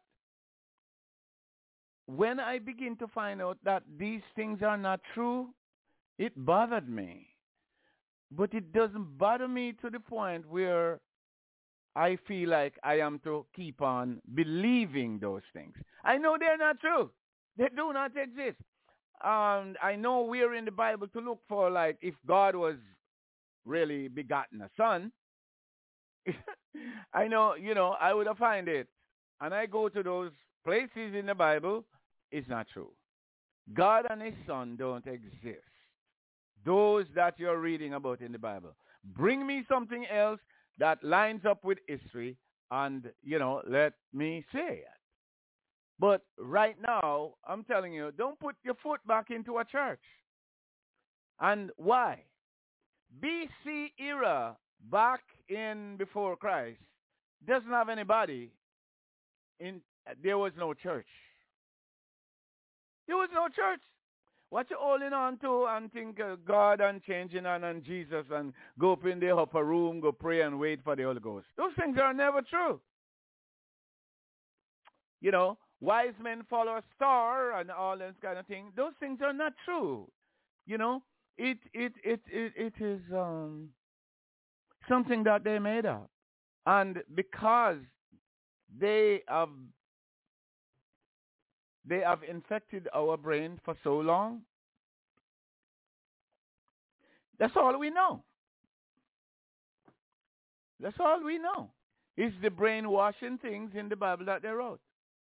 when I begin to find out that these things are not true, it bothered me. But it doesn't bother me to the point where I feel like I am to keep on believing those things. I know they're not true. They do not exist. I know we're in the Bible to look for, like, if God was really begotten a son. I know, I would have find it. And I go to those places in the Bible. It's not true. God and his son don't exist. Those that you're reading about in the Bible. Bring me something else that lines up with history and, let me say it. But right now, I'm telling you, don't put your foot back into a church. And why? BC era, back in before Christ, doesn't have anybody there was no church. There was no church. What you holding on to and think God and changing and Jesus and go up in the upper room, go pray and wait for the Holy Ghost. Those things are never true. Wise men follow a star and all this kind of thing. Those things are not true. It is something that they made up. And because they have infected our brain for so long, that's all we know. That's all we know. It's the brainwashing things in the Bible that they wrote.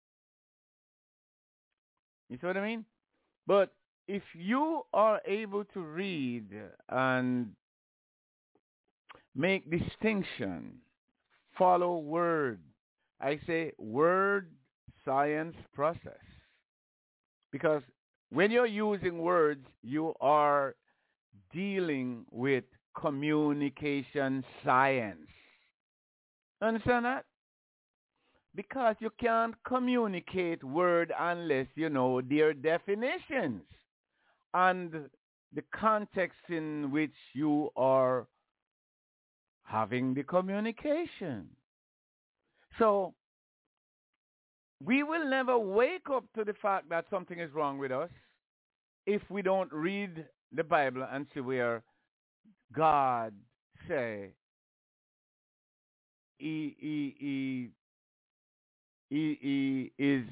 You see what I mean? But if you are able to read and make distinction, follow word, I say word science process. Because when you're using words, you are dealing with communication science. Understand that? Because you can't communicate word unless you know their definitions and the context in which you are having the communication. So we will never wake up to the fact that something is wrong with us if we don't read the Bible and see where God say he is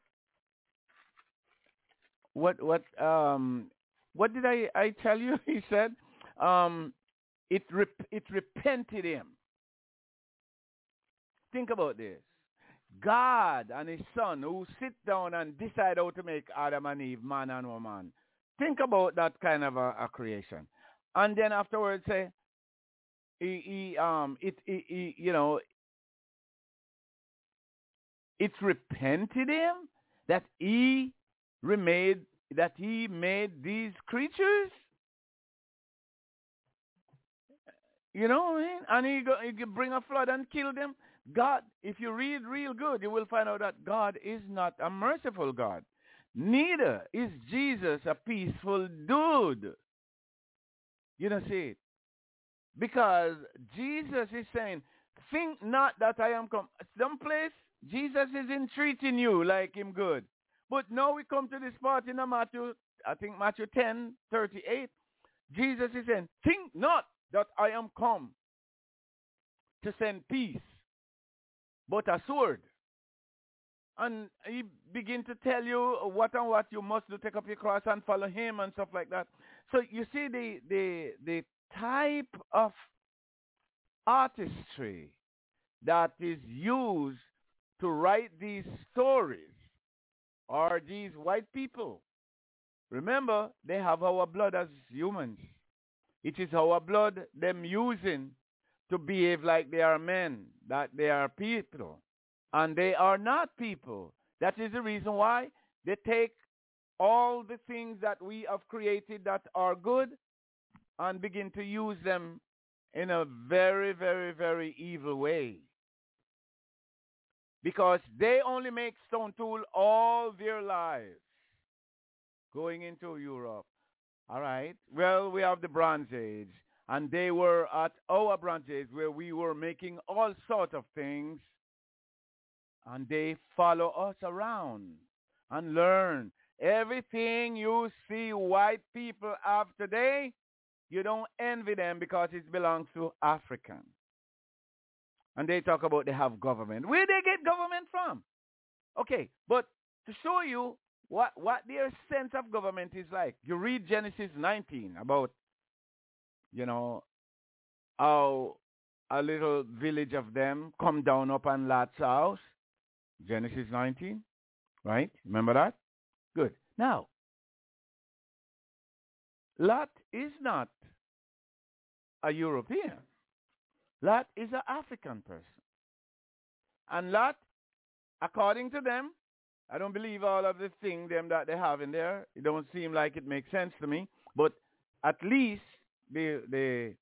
what did I tell you? He said it repented him. Think about this. God and his son who sit down and decide how to make Adam and Eve, man and woman. Think about that kind of a creation. And then afterwards say, it repented him that he made these creatures. You know what I mean? And he bring a flood and kill them. God, if you read real good, you will find out that God is not a merciful God. Neither is Jesus a peaceful dude. You don't see it. Because Jesus is saying, think not that I am come. Someplace, Jesus is entreating you like him good. But now we come to this part in Matthew, I think Matthew 10:38. Jesus is saying, think not that I am come to send peace, but a sword. And he begin to tell you what and what you must do, take up your cross and follow him and stuff like that. So you see the type of artistry that is used to write these stories are these white people. Remember, they have our blood as humans. It is our blood them using to behave like they are men, that they are people. And they are not people. That is the reason why they take all the things that we have created that are good and begin to use them in a very, very, very evil way. Because they only make stone tool all their lives going into Europe. All right. Well, we have the Bronze Age, and they were at our Bronze Age where we were making all sorts of things, and they follow us around and learn. Everything you see white people have today, you don't envy them because it belongs to African. And they talk about they have government. Where they get government from? Okay, but to show you what their sense of government is like, you read Genesis 19 about, how a little village of them come down upon Lot's house. Genesis 19, right? Remember that? Good. Now, Lot is not a European. Lot is an African person. And Lot, according to them, I don't believe all of the things them that they have in there. It don't seem like it makes sense to me. But at least the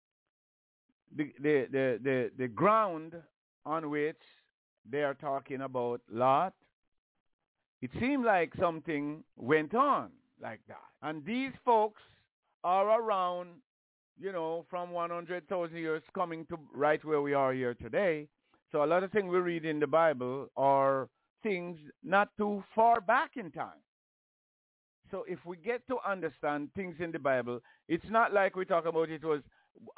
ground on which they are talking about Lot, it seemed like something went on like that. And these folks are around, from 100,000 years coming to right where we are here today. So a lot of things we read in the Bible are things not too far back in time. So if we get to understand things in the Bible, it's not like we talk about it was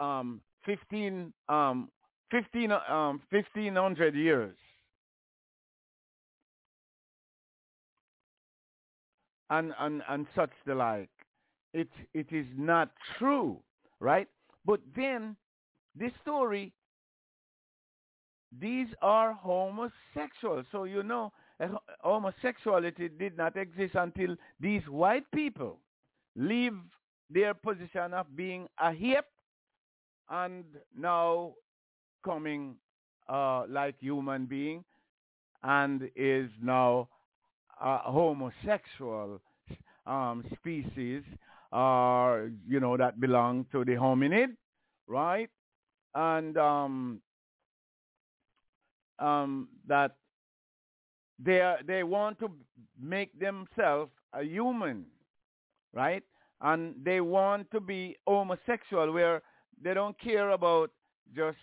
1500 years. And such the like. It is not true, right? But then this story, these are homosexuals. So homosexuality did not exist until these white people leave their position of being a hip and now coming like human being and is now a homosexual species that belong to the hominid, right? And that they want to make themselves a human, right? And they want to be homosexual, where they don't care about just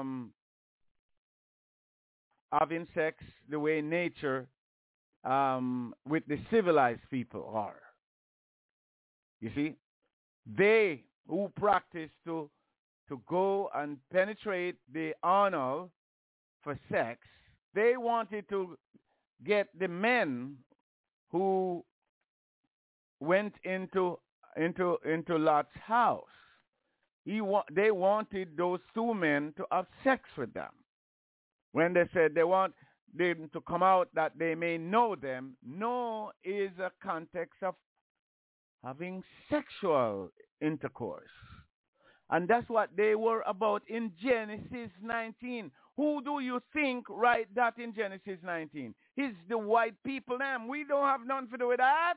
having sex the way nature with the civilized people are. You see, they who practice to go and penetrate the anal for sex, they wanted to get the men who went into Lot's house. They wanted those two men to have sex with them. When they said they want them to come out that they may know them, know is a context of having sexual intercourse. And that's what they were about in Genesis 19. Who do you think write that in Genesis 19? It's the white people, them. We don't have nothing to do with that.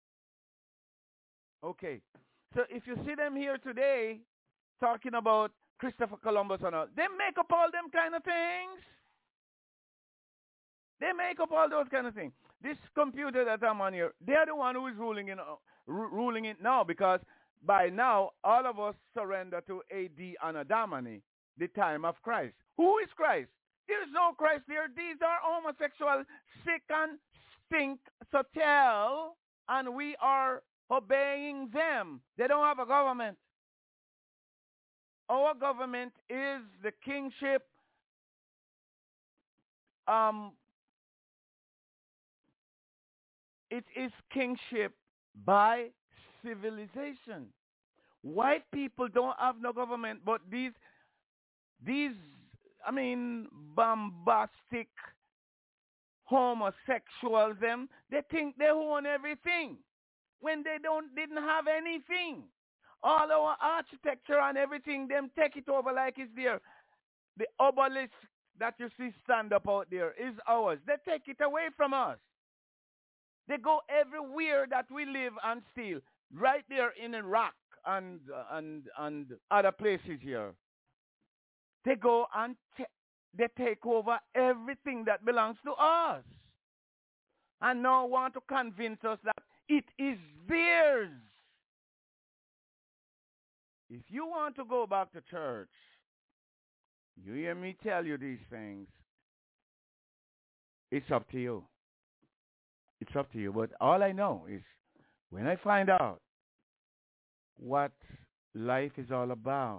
Okay. So if you see them here today talking about Christopher Columbus and all. They make up all them kind of things. They make up all those kind of things. This computer that I'm on here, they're the one who is ruling it now, because by now all of us surrender to AD and Adamani, the time of Christ. Who is Christ? There is no Christ there. These are homosexual, sick and stink, so tell, and we are obeying them. They don't have a government. Our government is the kingship. It is kingship by civilization. White people don't have no government, but these bombastic homosexuals, they think they own everything when they didn't have anything. All our architecture and everything, them take it over like it's there. The obelisk that you see stand up out there is ours. They take it away from us. They go everywhere that we live and steal. Right there in Iraq and other places here. They go and they take over everything that belongs to us. And now want to convince us that it is theirs. If you want to go back to church, you hear me tell you these things, it's up to you. It's up to you. But all I know is when I find out what life is all about,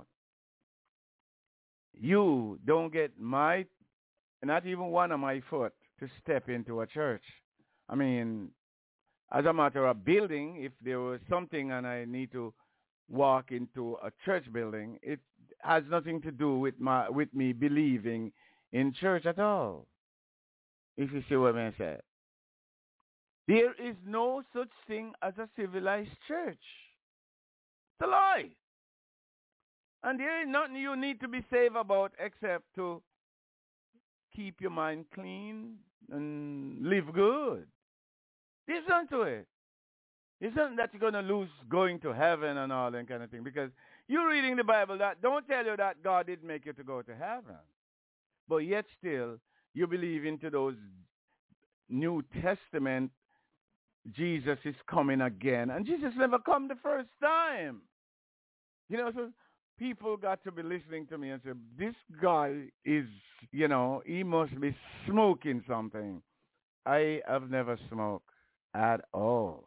you don't get not even one of my foot to step into a church. I mean, as a matter of building, if there was something and I need to walk into a church building, it has nothing to do with me believing in church at all. If you see what I say. There is no such thing as a civilized church. It's a lie. And there is nothing you need to be saved about except to keep your mind clean and live good. There's nothing to it. It's not that you're going to lose going to heaven and all that kind of thing. Because you're reading the Bible that don't tell you that God didn't make you to go to heaven. But yet still, you believe into those New Testament, Jesus is coming again. And Jesus never come the first time. You know, so people got to be listening to me and say, this guy is, he must be smoking something. I have never smoked at all.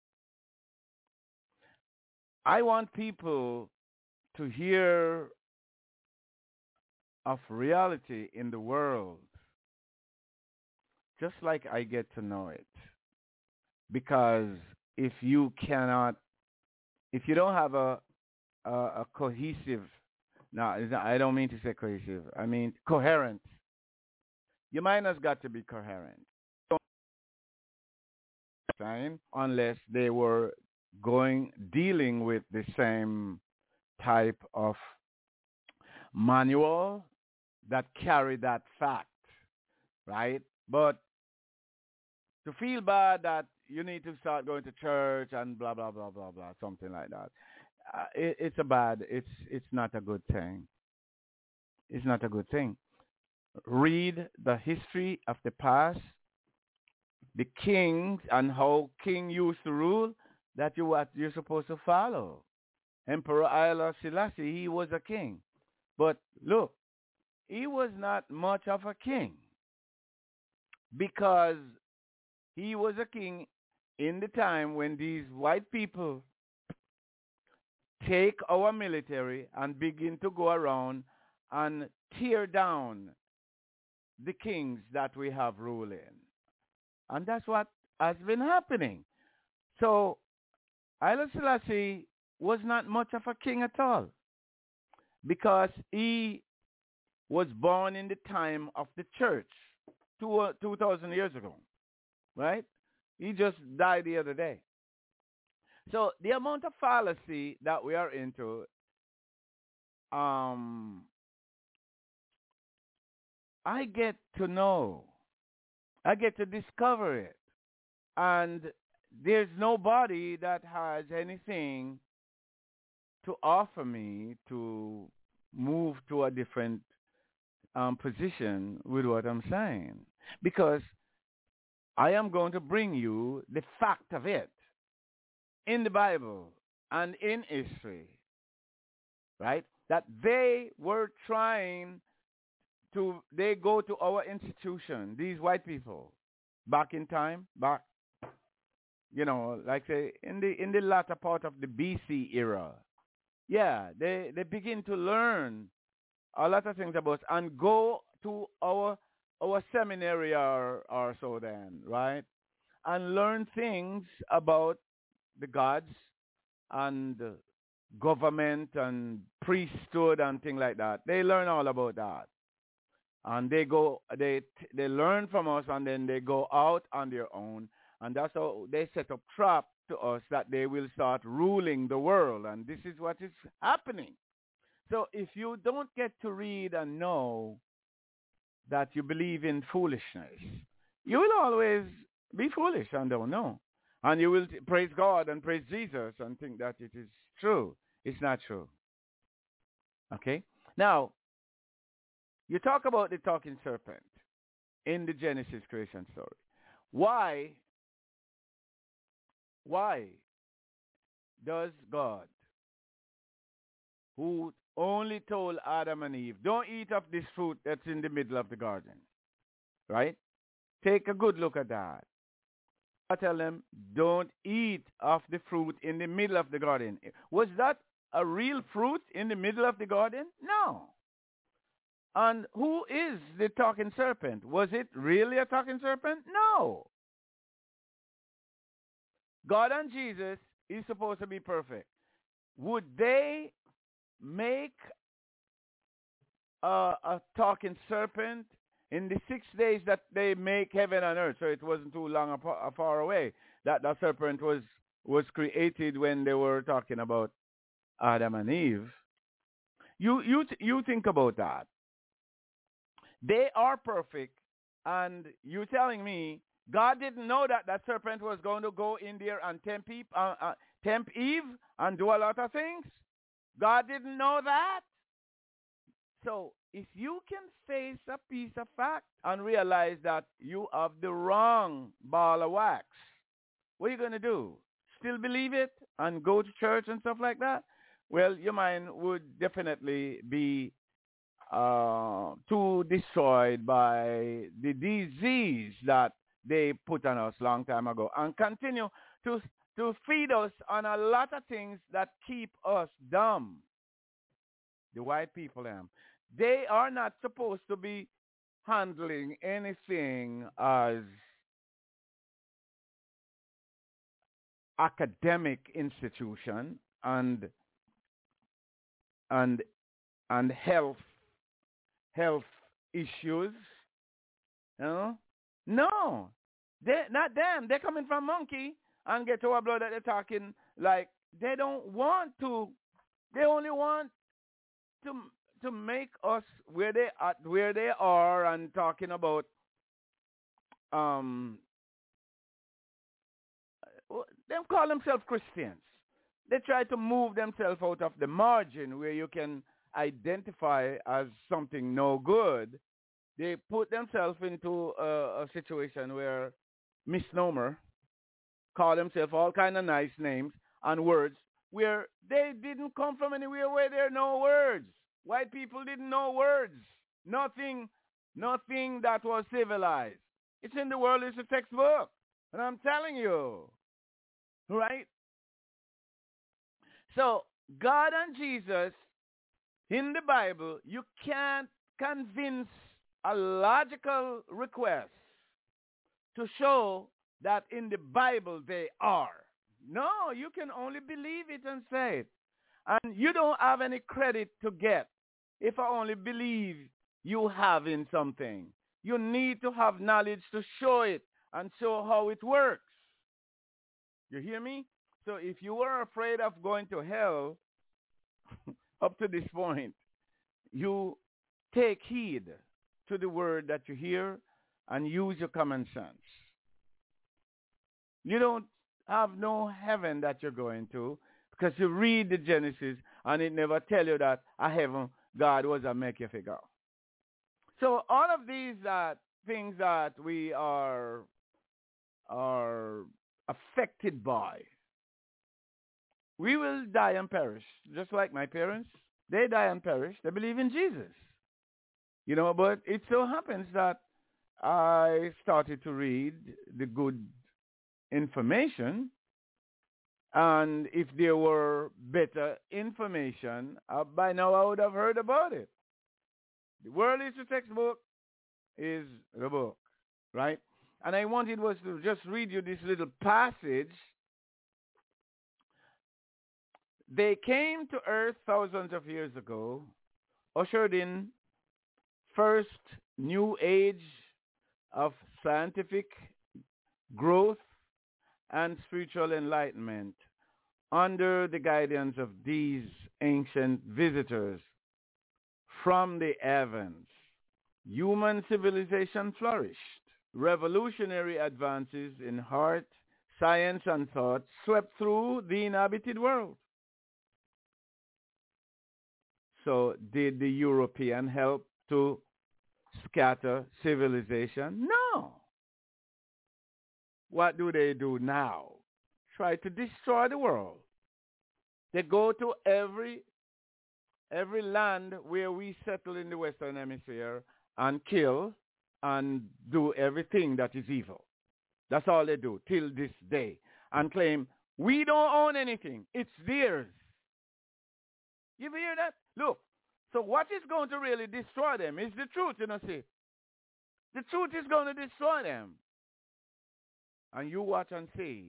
I want people to hear of reality in the world, just like I get to know it. Because if you don't have a cohesive, I don't mean to say cohesive, I mean coherent. Your mind has got to be coherent. Unless they were dealing with the same type of manual that carry that fact, right? But to feel bad that you need to start going to church and blah, blah, blah, blah, blah, something like that. It's not a good thing. It's not a good thing. Read the history of the past, the kings and how king used to rule, what you're supposed to follow. Emperor Haile Selassie, he was a king. But look, he was not much of a king because he was a king in the time when these white people take our military and begin to go around and tear down the kings that we have ruling. And that's what has been happening. So Haile Selassie was not much of a king at all because he was born in the time of the church 2,000 years ago, right? He just died the other day. So the amount of fallacy that we are into, I get to know. I get to discover it. And there's nobody that has anything to offer me to move to a different position with what I'm saying. Because I am going to bring you the fact of it in the Bible and in history, right? That they were trying to, they go to our institution, these white people, back in time, back, like say in the latter part of the BC era. Yeah, they begin to learn a lot of things about and go to our seminary or so then, right? And learn things about the gods and government and priesthood and things like that. They learn all about that. And they learn from us, and then they go out on their own. And that's how they set up trap to us that they will start ruling the world. And this is what is happening. So if you don't get to read and know that you believe in foolishness, you will always be foolish and don't know. And you will praise God and praise Jesus and think that it is true. It's not true. Okay? Now, you talk about the talking serpent in the Genesis creation story. Why does God, who only told Adam and Eve, don't eat of this fruit that's in the middle of the garden, right? Take a good look at that. I tell them, don't eat of the fruit in the middle of the garden. Was that a real fruit in the middle of the garden? No. And who is the talking serpent? Was it really a talking serpent? No. God and Jesus is supposed to be perfect. Would they make a talking serpent in the 6 days that they make heaven and earth? So it wasn't too long far away that the serpent was created when they were talking about Adam and Eve. You think about that. They are perfect, and you telling me God didn't know that that serpent was going to go in there and tempt Eve and do a lot of things? God didn't know that? So if you can face a piece of fact and realize that you have the wrong ball of wax, what are you going to do? Still believe it and go to church and stuff like that? Well, your mind would definitely be too destroyed by the disease that they put on us long time ago, and continue to feed us on a lot of things that keep us dumb. The white people, they are not supposed to be handling anything as academic institution and health issues, No, they not them. They're coming from monkey and get to our blood that they're talking like they don't want to. They only want to make us where they are and talking about them call themselves Christians. They try to move themselves out of the margin where you can identify as something no good. They put themselves into a situation where misnomer, call themselves all kind of nice names and words where they didn't come from anywhere where there are no words. White people didn't know words. Nothing that was civilized. It's in the world, it's a textbook. And I'm telling you, right? So God and Jesus in the Bible, you can't convince a logical request to show that in the Bible they are. No, you can only believe it and say it. And you don't have any credit to get if I only believe you have in something. You need to have knowledge to show it and show how it works. You hear me? So if you were afraid of going to hell up to this point, you take heed to the word that you hear and use your common sense. You don't have no heaven that you're going to because you read the Genesis and it never tell you that a heaven God was a make you figure. So all of these things that we are affected by, we will die and perish. Just like my parents, they die and perish. They believe in Jesus. But it so happens that I started to read the good information, and if there were better information, by now I would have heard about it. The World History Textbook is the book, right? And I wanted was to just read you this little passage. They came to earth thousands of years ago, ushered in first new age of scientific growth and spiritual enlightenment under the guidance of these ancient visitors from the heavens. Human civilization flourished. Revolutionary advances in art, science, and thought swept through the inhabited world. So did the European help to scatter civilization? No. What do they do now? Try to destroy the world. They go to every land where we settle in the Western Hemisphere and kill and do everything that is evil. That's all they do till this day. And claim, we don't own anything. It's theirs. You hear that? Look. So what is going to really destroy them is the truth, see. The truth is going to destroy them. And you watch and see,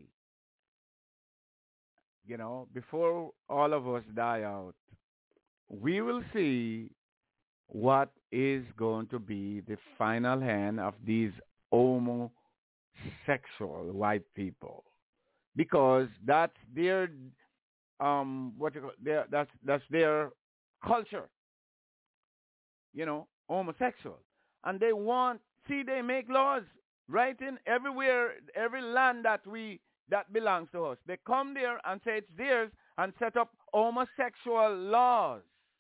before all of us die out, we will see what is going to be the final hand of these homosexual white people, because that's their that's their culture, homosexual, and they make laws right in everywhere, every land that belongs to us. They come there and say it's theirs and set up homosexual laws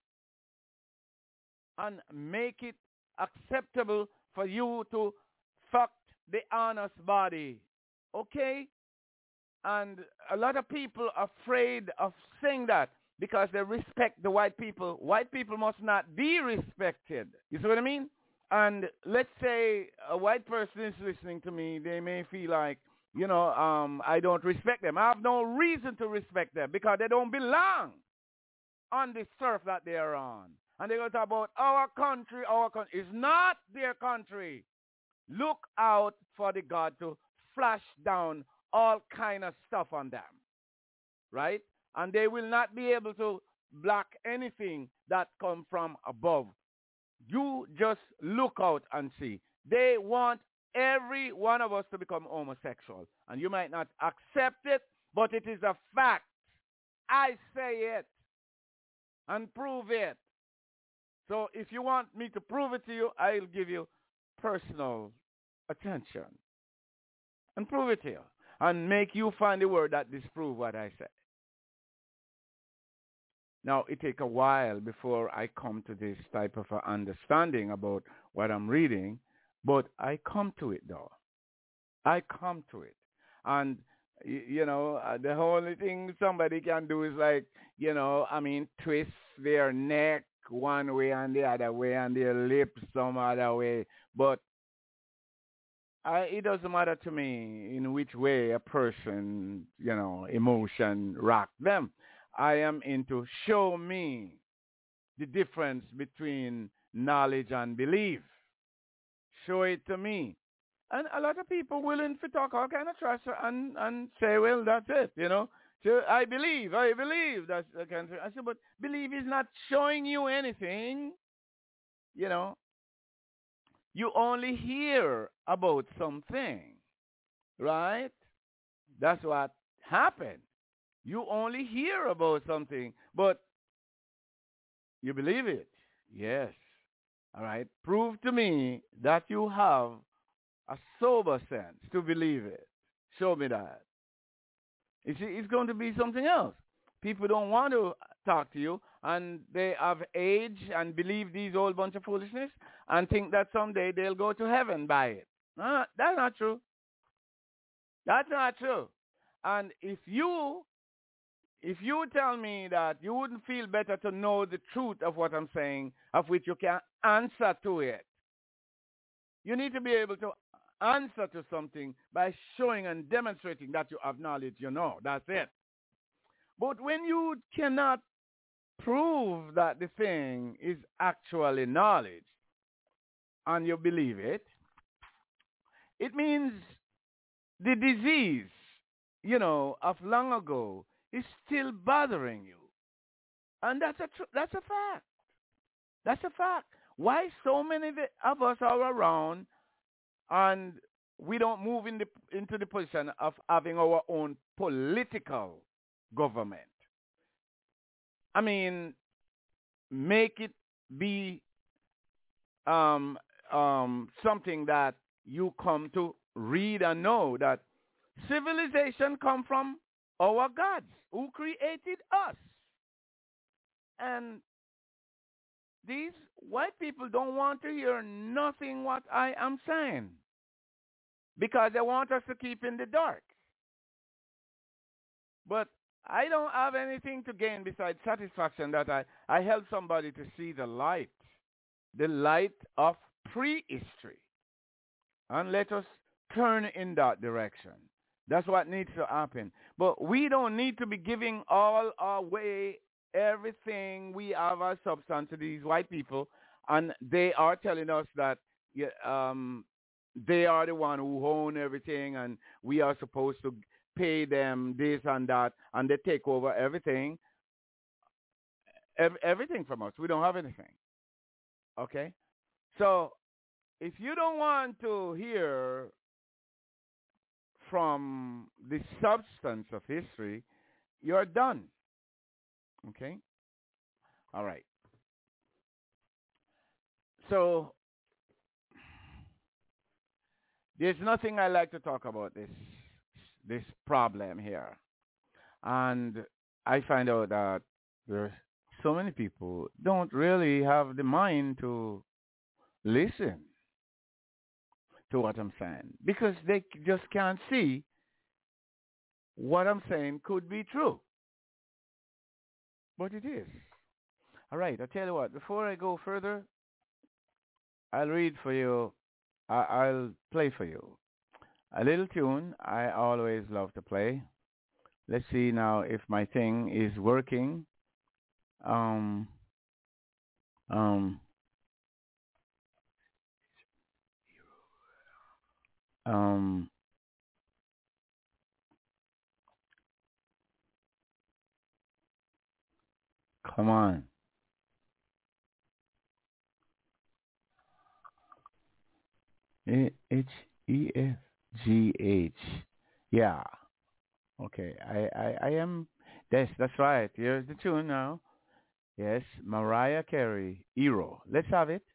and make it acceptable for you to fuck the honest body. Okay? And a lot of people are afraid of saying that because they respect the white people. White people must not be respected. You see what I mean? And let's say a white person is listening to me. They may feel like, I don't respect them. I have no reason to respect them because they don't belong on the turf that they are on. And they're going to talk about our country. Our country is not their country. Look out for the God to flash down all kind of stuff on them, right? And they will not be able to block anything that comes from above. You just look out and see. They want every one of us to become homosexual. And you might not accept it, but it is a fact. I say it and prove it. So if you want me to prove it to you, I'll give you personal attention and prove it to you and make you find a word that disprove what I say. Now, it takes a while before I come to this type of understanding about what I'm reading, but I come to it, though. I come to it. And, the only thing somebody can do is twist their neck one way and the other way and their lips some other way. But it doesn't matter to me in which way a person, emotion rock them. I am into show me the difference between knowledge and belief. Show it to me. And a lot of people willing to talk all kind of trash and say, well, that's it, So I believe. That's the kind of, I said, but belief is not showing you anything, You only hear about something, right? That's what happened. You only hear about something, but you believe it. Yes. All right. Prove to me that you have a sober sense to believe it. Show me that. You see, it's going to be something else. People don't want to talk to you and they have age and believe these whole bunch of foolishness and think that someday they'll go to heaven by it. That's not true. That's not true. And if you tell me that you wouldn't feel better to know the truth of what I'm saying, of which you can answer to it, you need to be able to answer to something by showing and demonstrating that you have knowledge, you know. That's it. But when you cannot prove that the thing is actually knowledge and you believe it, it means the disease, you know, of long ago is still bothering you. And that's a fact. That's a fact. Why so many of us are around and we don't move into the position of having our own political government? I mean, make it be something that you come to read and know that civilization come from our gods who created us. And these white people don't want to hear nothing what I am saying because they want us to keep in the dark. But I don't have anything to gain besides satisfaction that I help somebody to see the light of prehistory. And let us turn in that direction. That's what needs to happen. But we don't need to be giving all away everything we have as substance to these white people, and they are telling us that they are the one who own everything, and we are supposed to pay them this and that, and they take over everything, everything from us. We don't have anything. Okay? So if you don't want to hear from the substance of history, you're done. Okay? All right. So there's nothing I like to talk about this problem here. And I find out that there's so many people don't really have the mind to listen to what I'm saying because they just can't see what I'm saying could be true. But it is. All right, I'll tell you what, before I go further, I'll read for you, I'll play for you a little tune I always love to play. Let's see now if my thing is working. Come on. H-E-F-G-H. Yeah. Okay. I am. That's right. Here's the tune now. Yes, Mariah Carey, Hero. Let's have it.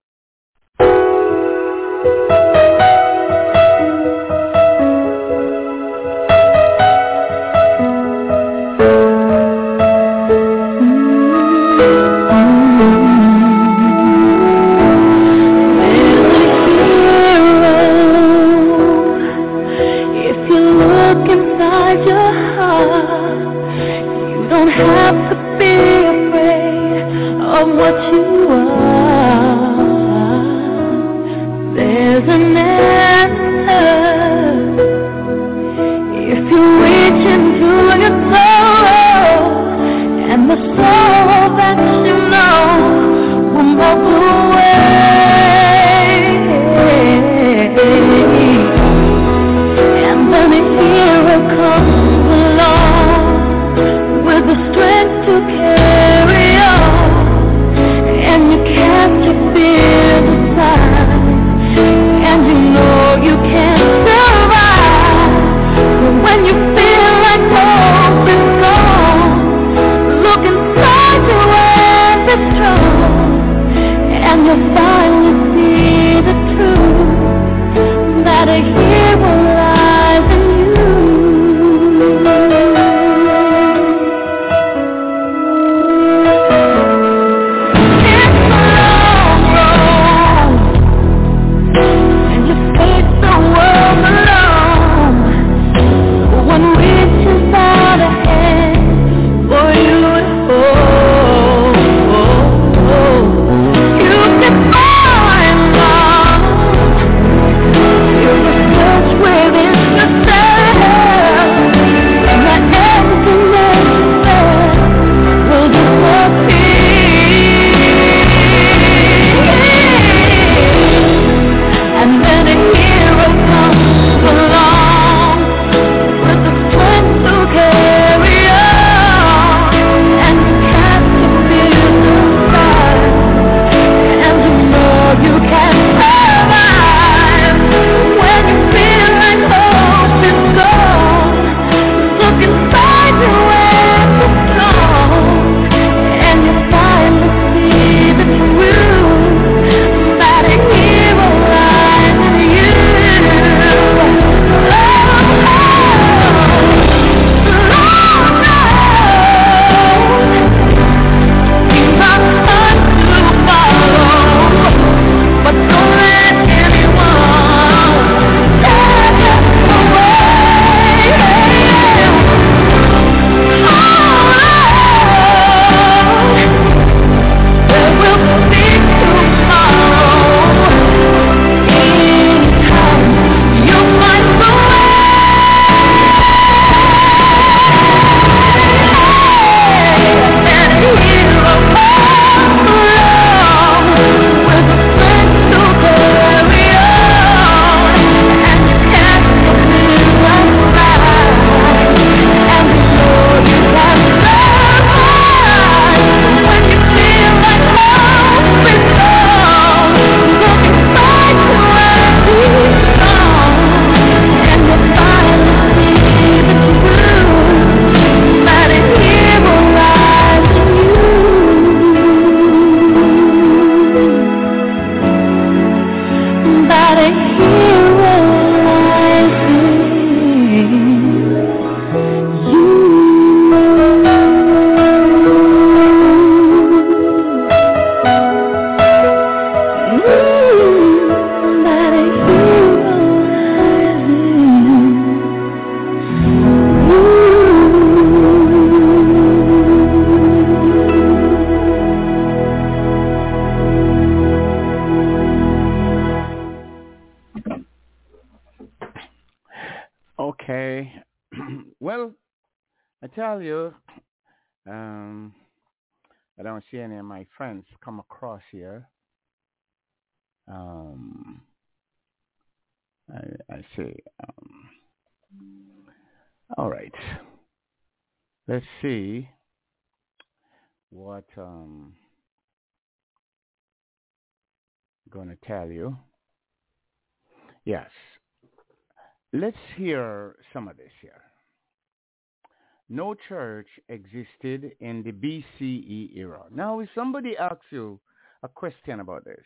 tell you, um, I don't see any of my friends come across here. Um, I see. All right. Let's see what going to tell you. Yes. Let's hear some of this here. No church existed in the BCE era. Now, if somebody asks you a question about this,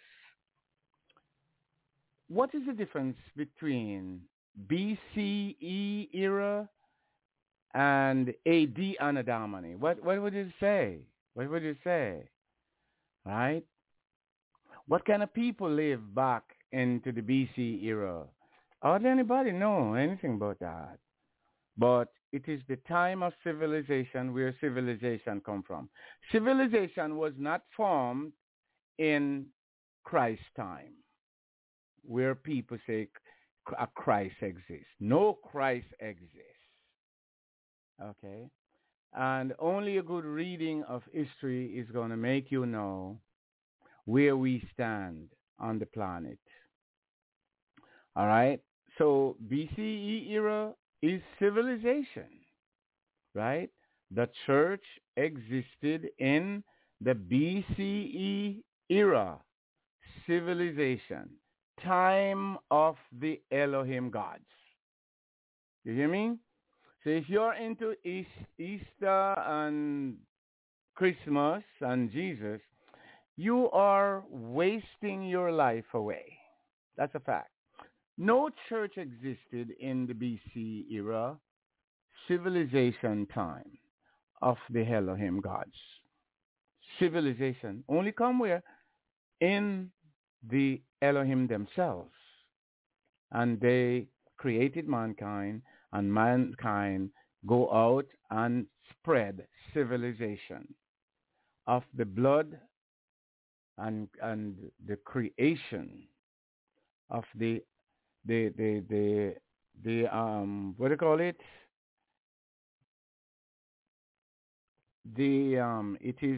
what is the difference between BCE era and AD Anno Domini? What would you say? What would you say? Right? What kind of people live back into the BC era? Hardly anybody know anything about that. But it is the time of civilization where civilization come from. Civilization was not formed in Christ's time, where people say a Christ exists. No Christ exists. Okay? And only a good reading of history is going to make you know where we stand on the planet. All right? So BCE era is civilization, right? The church existed in the BCE era, civilization, time of the Elohim gods. You hear me? So if you're into Easter and Christmas and Jesus, you are wasting your life away. That's a fact. No church existed in the BC era, civilization time of the Elohim gods. Civilization only come where? In the Elohim themselves. And they created mankind, and mankind go out and spread civilization of the blood and the creation of the what do you call it? It is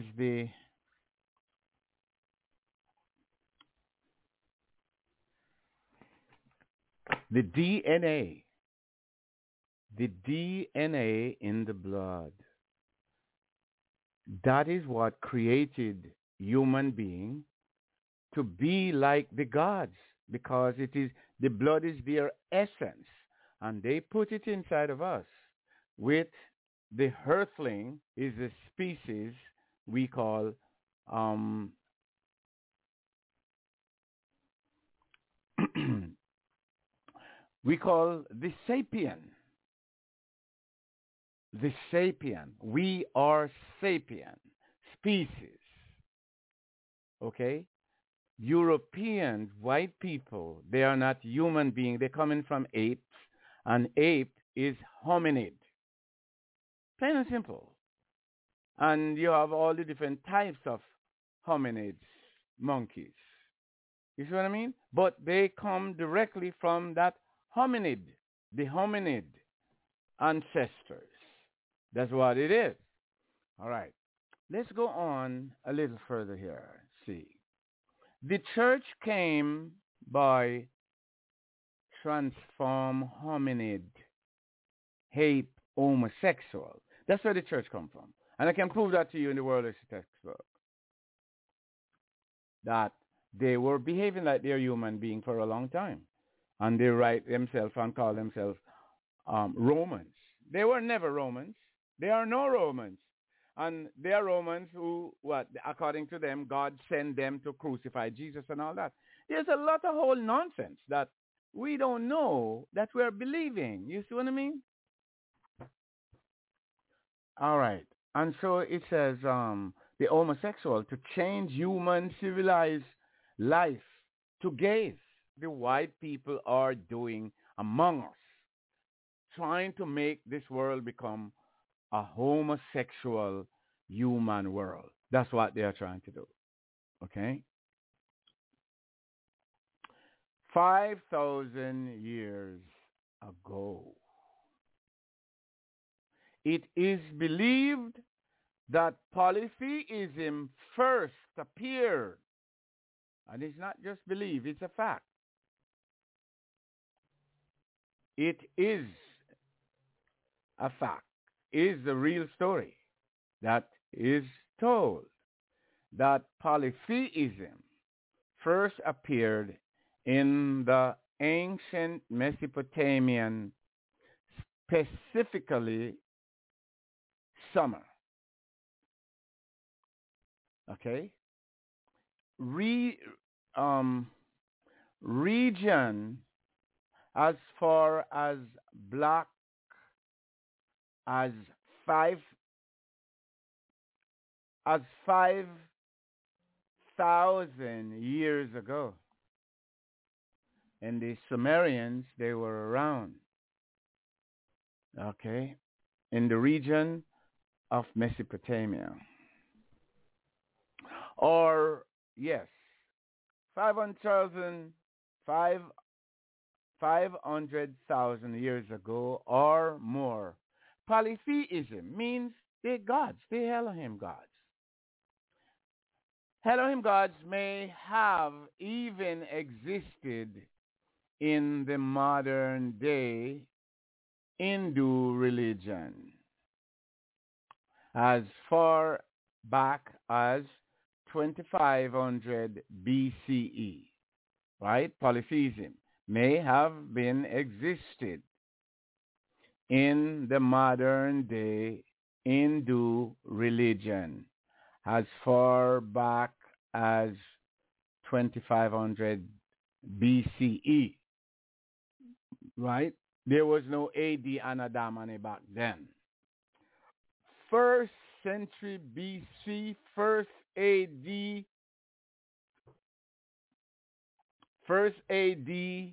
the DNA. The DNA in the blood. That is what created human being to be like the gods, because it is the blood is their essence, and they put it inside of us. With the earthling is a species we call we call the sapien. The sapien. We are sapien species. Okay? Europeans, white people, they are not human beings. They're coming from apes, and ape is hominid. Plain and simple. And you have all the different types of hominids, monkeys. You see what I mean? But they come directly from that hominid, the hominid ancestors. That's what it is. All right. Let's go on a little further here. See. The church came by transform hominid, ape, homosexual. That's where the church come from. And I can prove that to you in the World History textbook. That they were behaving like they're human beings for a long time. And they write themselves and call themselves Romans. They were never Romans. They are no Romans. And they are Romans who, according to them, God sent them to crucify Jesus and all that. There's a lot of whole nonsense that we don't know that we're believing. You see what I mean? All right. And so it says the homosexual to change human civilized life to gays. The white people are doing among us, trying to make this world become a homosexual human world. That's what they are trying to do. Okay? 5,000 years ago, it is believed that polytheism first appeared. And it's not just belief, it's a fact. It is a fact, is the real story that is told, that polytheism first appeared in the ancient Mesopotamian, specifically Sumer. Okay? Region as far as black as 5,000 years ago. And the Sumerians, they were around, okay, in the region of Mesopotamia. Or, yes, 500,000 years ago or more. Polytheism means they're gods, they're Elohim gods. Elohim gods may have even existed in the modern day Hindu religion as far back as 2500 BCE, right? Polytheism may have been existed in the modern day Hindu religion as far back as 2500 BCE, right? There was no AD Anno Domini back then. First century BC, first AD, first AD,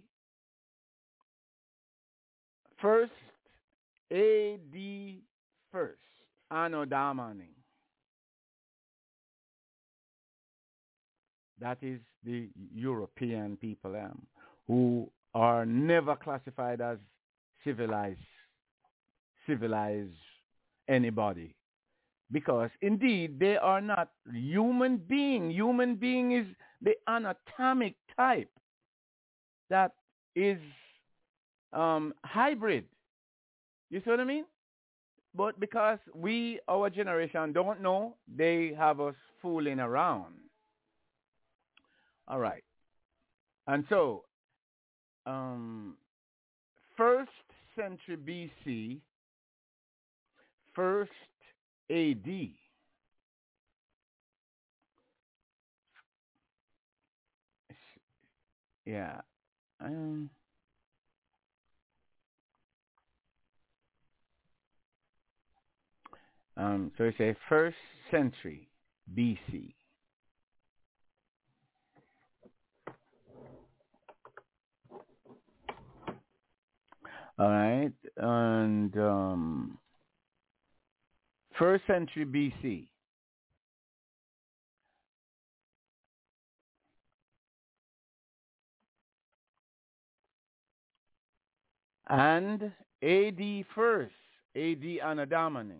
first AD, first Anno Domini. That is the European people who are never classified as civilized anybody. Because indeed they are not human being. Human being is the anatomic type that is hybrid. You see what I mean? But because we, our generation, don't know, they have us fooling around. All right. And so, first century BC, first AD, yeah. So it's a first century BC. All right, and first century BC. And AD first, AD Anno Domini.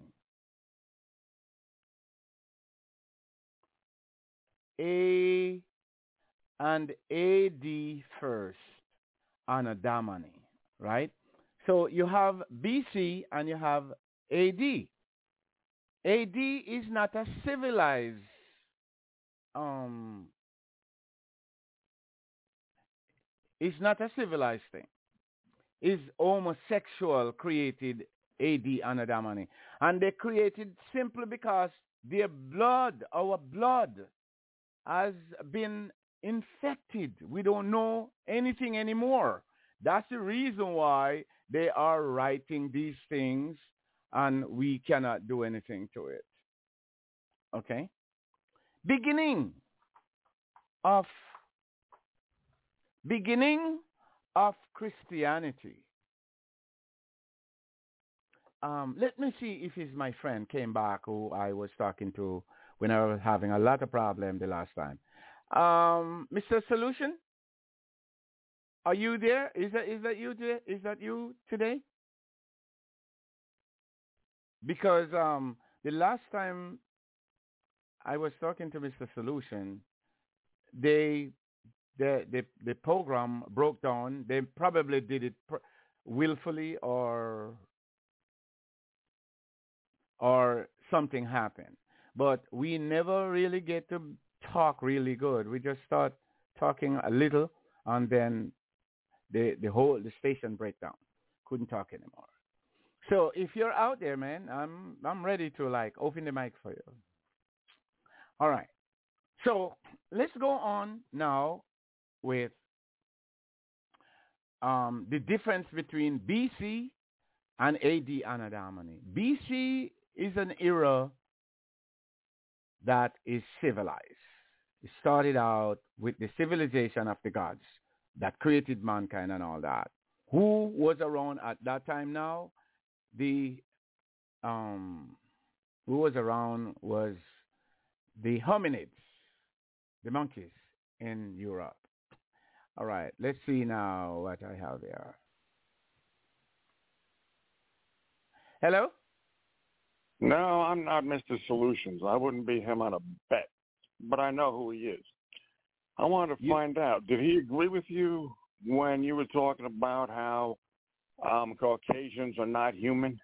And AD first Anno Domini, right? So you have BC and you have AD. AD is not a civilized it's not a civilized thing. It's homosexual created AD Anno Domini. And they created simply because their blood, our blood, has been infected. We don't know anything anymore. That's the reason why they are writing these things and we cannot do anything to it. Okay? Beginning of Christianity. Let me see if it's my friend came back who I was talking to when I was having a lot of problem the last time. Mr. Solution, are you there? Is that you today? Is that you today? because the last time I was talking to Mr. Solution, they the program broke down. They probably did it willfully, or something happened. But we never really get to talk really good. We just start talking a little, and then the station break down. Couldn't talk anymore. So if you're out there, man, I'm ready to like open the mic for you. All right. So let's go on now with the difference between BC and AD Anno Domini. BC is an era that is civilized. It started out with the civilization of the gods that created mankind and all that. Who was around at that time now? The who was around was the hominids, the monkeys in Europe. All right, let's see now what I have there. Hello? No, I'm not Mr. Solutions. I wouldn't be him on a bet, but I know who he is. I wanted to find out, did he agree with you when you were talking about how Caucasians are not human?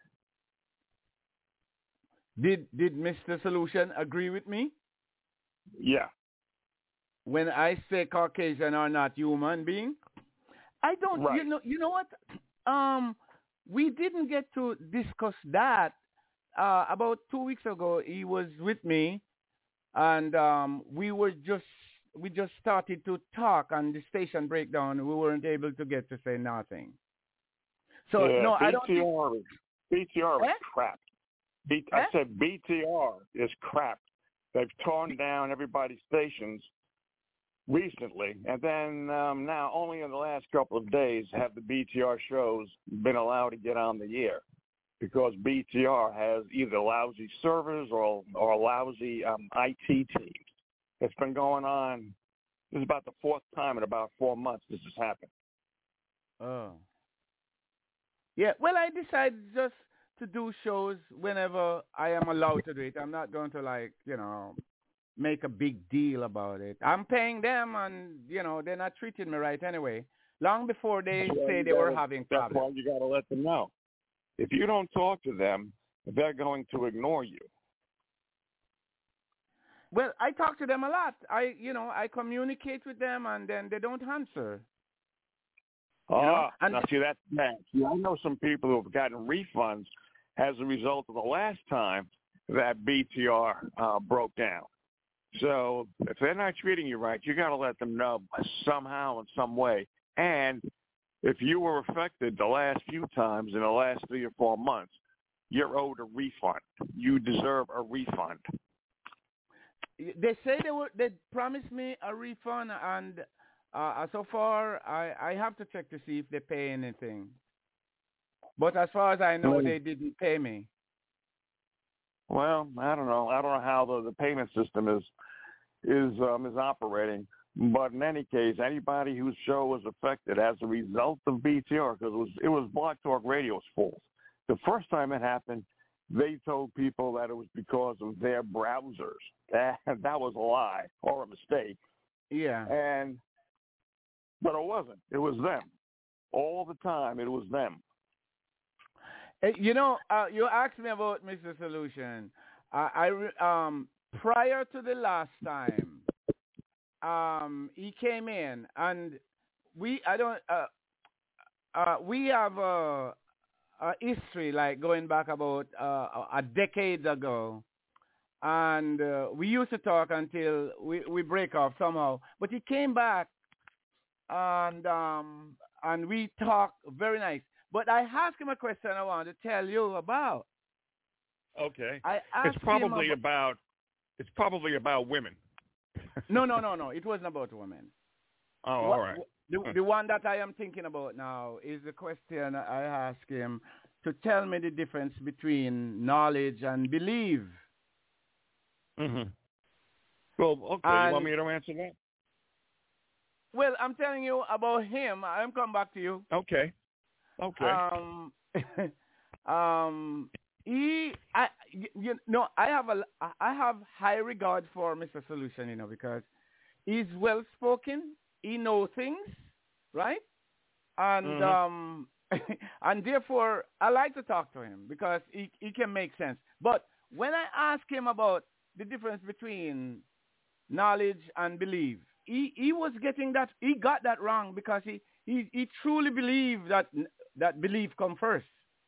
Did Mr. Solution agree with me? Yeah. When I say Caucasian are not human being? I don't, right. You know what? We didn't get to discuss that. About 2 weeks ago, he was with me, and we just started to talk, and the station breakdown. We weren't able to get to say nothing. So yeah, no, BTR I don't think BTR is crap. I said BTR is crap. They've torn down everybody's stations recently, and then now only in the last couple of days have the BTR shows been allowed to get on the air, because BTR has either lousy servers or lousy IT teams. It's been going on. This is about the fourth time in about 4 months this has happened. Oh. Yeah, well, I decided just to do shows whenever I am allowed to do it. I'm not going to, make a big deal about it. I'm paying them, and, they're not treating me right anyway. Long before they say they were having problems. That's why you got to let them know. If you don't talk to them, they're going to ignore you. Well, I talk to them a lot. I communicate with them, and then they don't answer. Now see, that's bad. See, I know some people who have gotten refunds as a result of the last time that BTR broke down. So if they're not treating you right, you got to let them know somehow in some way. And if you were affected the last few times in the last 3 or 4 months, you're owed a refund. You deserve a refund. They say they promised me a refund, and so far I have to check to see if they pay anything. But as far as I know, they didn't pay me. Well, I don't know. I don't know how the payment system is operating. But in any case, anybody whose show was affected as a result of BTR, because it was Blog Talk Radio's fault. The first time it happened, they told people that it was because of their browsers. That was a lie or a mistake. Yeah. But it wasn't. It was them. All the time, it was them. You asked me about Mr. Solution. Prior to the last time, he came in, and we have a history like going back about a decade ago, and we used to talk until we break off somehow. But he came back, and we talked very nice. But I asked him a question I want to tell you about. Okay. It's probably about women. No. It wasn't about women. Oh, all right. The one that I am thinking about now is the question I asked him to tell me the difference between knowledge and belief. Mm-hmm. Well, okay. You want me to answer that? Well, I'm telling you about him. I'll come back to you. Okay. I have high regard for Mr. Solution, because he's well spoken. He knows things, right? And and therefore I like to talk to him because he can make sense. But when I ask him about the difference between knowledge and belief, he was getting that, he got that wrong because he truly believed that belief comes first.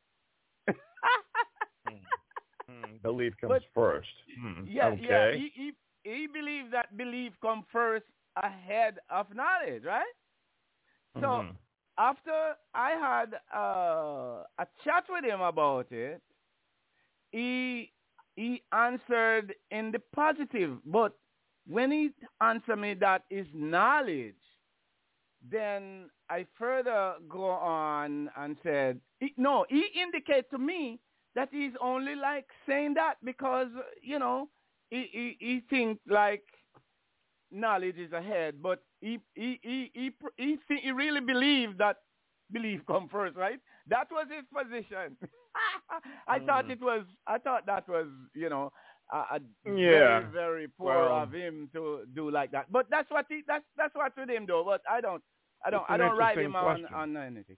Belief comes first. Yeah, okay. He believes that belief comes first ahead of knowledge, right? So after I had a chat with him about it, he answered in the positive, but when he answered me that is knowledge, then I further go on and said, he indicated to me that he's only like saying that because, he thinks like knowledge is ahead, but he really believes that belief come first, right? That was his position. I thought that was, very, very poor of him to do like that. But that's what with him though. But I don't ride him on anything.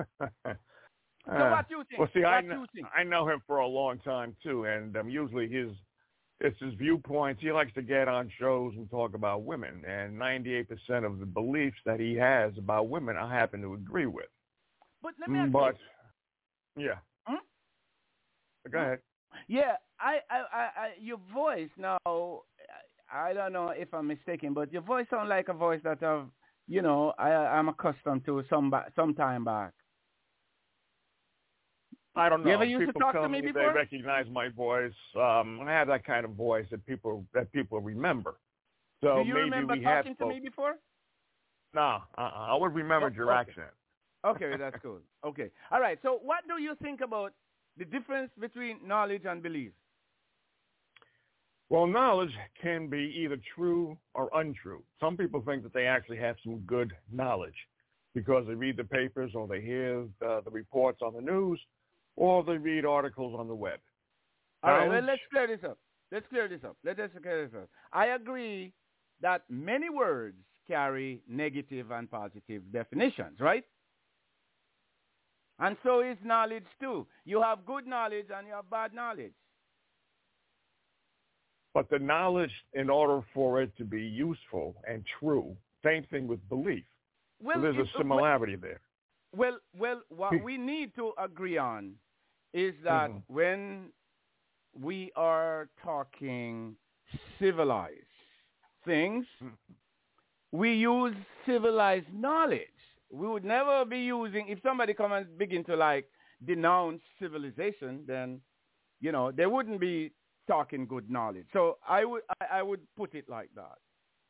So what do you think? Well, see, I know him for a long time too, and usually it's his viewpoints. He likes to get on shows and talk about women, and 98% of the beliefs that he has about women, I happen to agree with. But let me ask you. Yeah. Go ahead. Yeah, I your voice now, I don't know if I'm mistaken, but your voice sounds like a voice that I'm accustomed to some time back. I don't know. You ever used people to talk tell to me before? They recognize my voice. I have that kind of voice that people remember. So do you remember talking to me before? No, I would remember your accent. Okay, that's cool. Okay. All right. So what do you think about the difference between knowledge and belief? Well, knowledge can be either true or untrue. Some people think that they actually have some good knowledge because they read the papers or they hear the reports on the news or they read articles on the web. All right, well, let's clear this up. I agree that many words carry negative and positive definitions, right? And so is knowledge too. You have good knowledge and you have bad knowledge. But the knowledge, in order for it to be useful and true, same thing with belief. Well, so there's a similarity there. Well, what we need to agree on is that when we are talking civilized things, we use civilized knowledge. We would never be using, if somebody come and begin to denounce civilization, then, they wouldn't be talking good knowledge. So I would put it like that.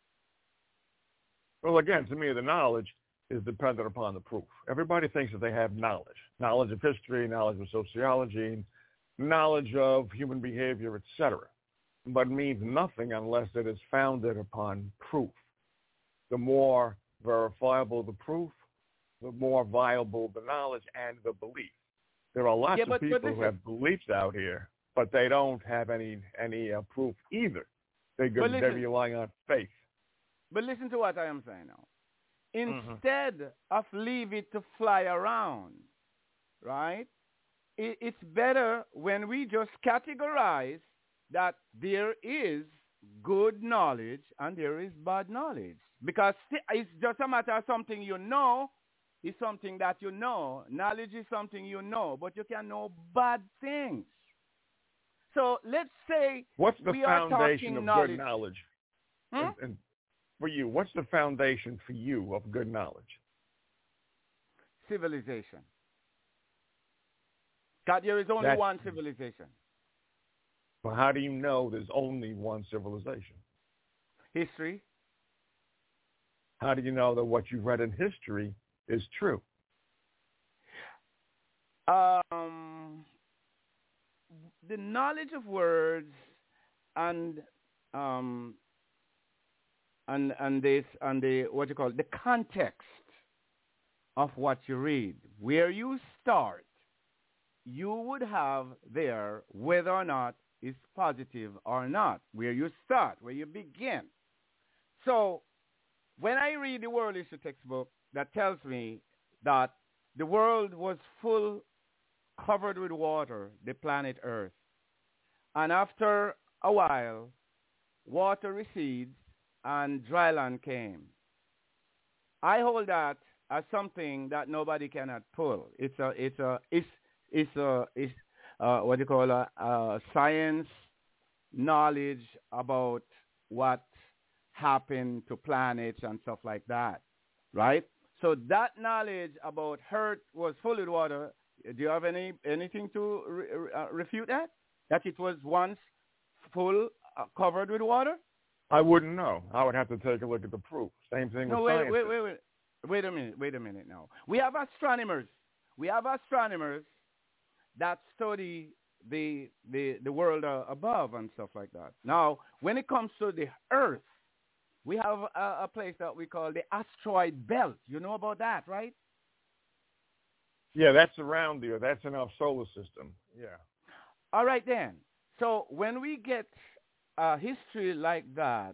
Well, again, to me, the knowledge is dependent upon the proof. Everybody thinks that they have knowledge of history, knowledge of sociology, knowledge of human behavior, etc. But it means nothing unless it is founded upon proof. The more verifiable the proof, the more viable the knowledge and the belief. There are lots of people who have beliefs out here, but they don't have any proof either. They're relying on faith. But listen to what I am saying now. Instead of leave it to fly around, right? It's better when we just categorize that there is good knowledge and there is bad knowledge. Because it's just a matter of something you know is something that you know. Knowledge is something you know, but you can know bad things. So let's say what's the we foundation are of knowledge. Good knowledge? And for you, what's the foundation for you of good knowledge? Civilization. God, there is only one civilization. Well, how do you know there's only one civilization? History. How do you know that what you've read in history is true? The knowledge of words and the context of what you read, where you start, you would have there whether or not it's positive or not, where you start, where you begin. So when I read the world history textbook that tells me that the world was full, covered with water, the planet Earth, and after a while, water recedes and dry land came. I hold that as something that nobody cannot pull. It's what you call a science knowledge about what happened to planets and stuff like that, right? So that knowledge about Earth was full of water. Do you have anything to refute that? That it was once full, covered with water? I wouldn't know. I would have to take a look at the proof. Same thing with science. Wait a minute now. We have astronomers that study the world above and stuff like that. Now, when it comes to the Earth, we have a place that we call the asteroid belt. You know about that, right? Yeah, that's around the Earth. That's in our solar system. Yeah. All right then. So when we get a history like that,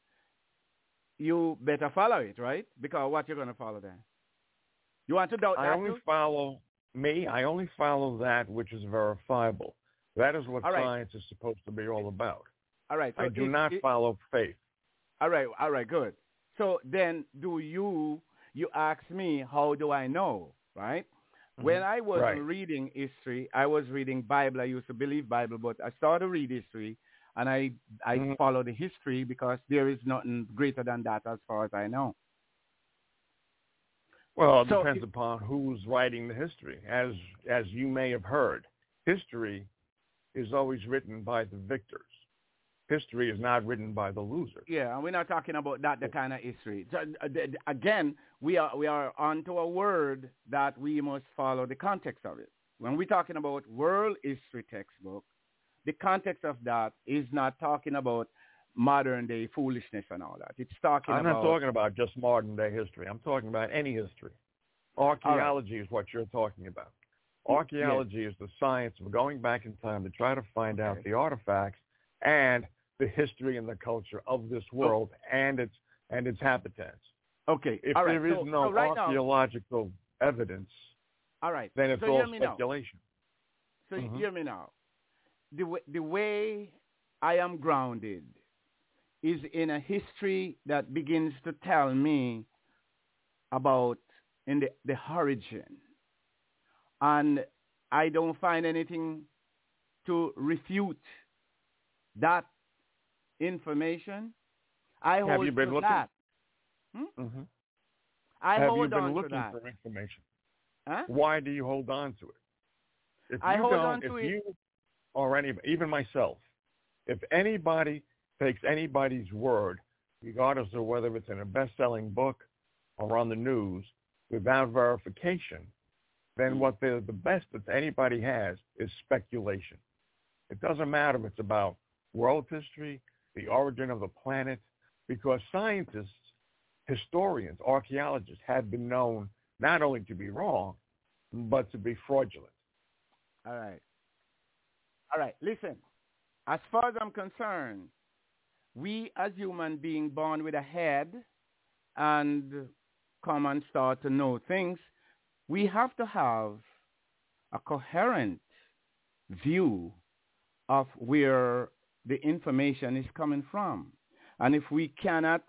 you better follow it, right? Because what you're going to follow then? You want to doubt that I only follow that which is verifiable. That is what science is supposed to be all about. All right. So I do not follow faith. All right, good. So then you ask me, how do I know, right? Mm-hmm. When I was reading history, I was reading Bible. I used to believe Bible, but I started to read history, and I follow the history because there is nothing greater than that as far as I know. Well, it depends upon who's writing the history. As you may have heard, history is always written by the victors. History is not written by the losers. Yeah, and we're not talking about that, the kind of history. So, again, we are onto a word that we must follow the context of it. When we're talking about world history textbook, the context of that is not talking about modern day foolishness and all that. It's talking I'm not talking about just modern day history. I'm talking about any history. Archaeology is what you're talking about. Archaeology is the science of going back in time to try to find out the artifacts and the history and the culture of this world and its habitats. Okay. If there is no archaeological evidence, then it's all speculation. So hear me now. The way I am grounded is in a history that begins to tell me about in the origin. And I don't find anything to refute that information. I hold you been to looking? that. I Have hold you been on looking to that. for information? Huh? Why do you hold on to it? I hold on to it. You or even myself, if anybody takes anybody's word, regardless of whether it's in a best-selling book or on the news, without verification, then what the best that anybody has is speculation. It doesn't matter if it's about world history, the origin of the planet, because scientists, historians, archaeologists have been known not only to be wrong, but to be fraudulent. All right. Listen, as far as I'm concerned, we as human beings born with a head and come and start to know things, we have to have a coherent view of where the information is coming from. And if we cannot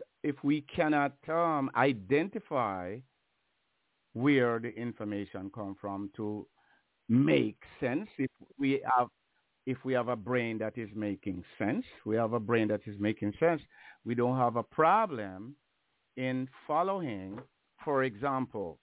identify where the information comes from to make sense, if we have a brain that is making sense, we don't have a problem in following. For example,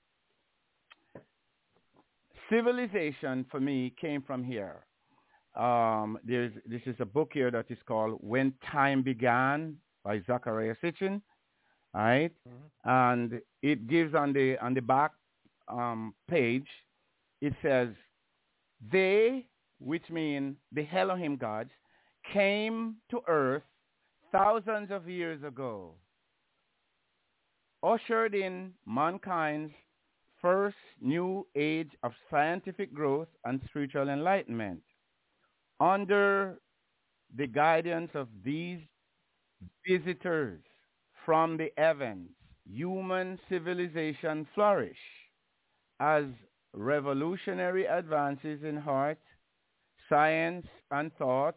civilization for me came from here. This is a book here that is called When Time Began by Zachariah Sitchin, right? Mm-hmm. And it gives on the back page, it says, they, which mean the Elohim gods, came to earth thousands of years ago, ushered in mankind's first new age of scientific growth and spiritual enlightenment. Under the guidance of these visitors from the heavens, human civilization flourished as revolutionary advances in art, science, and thought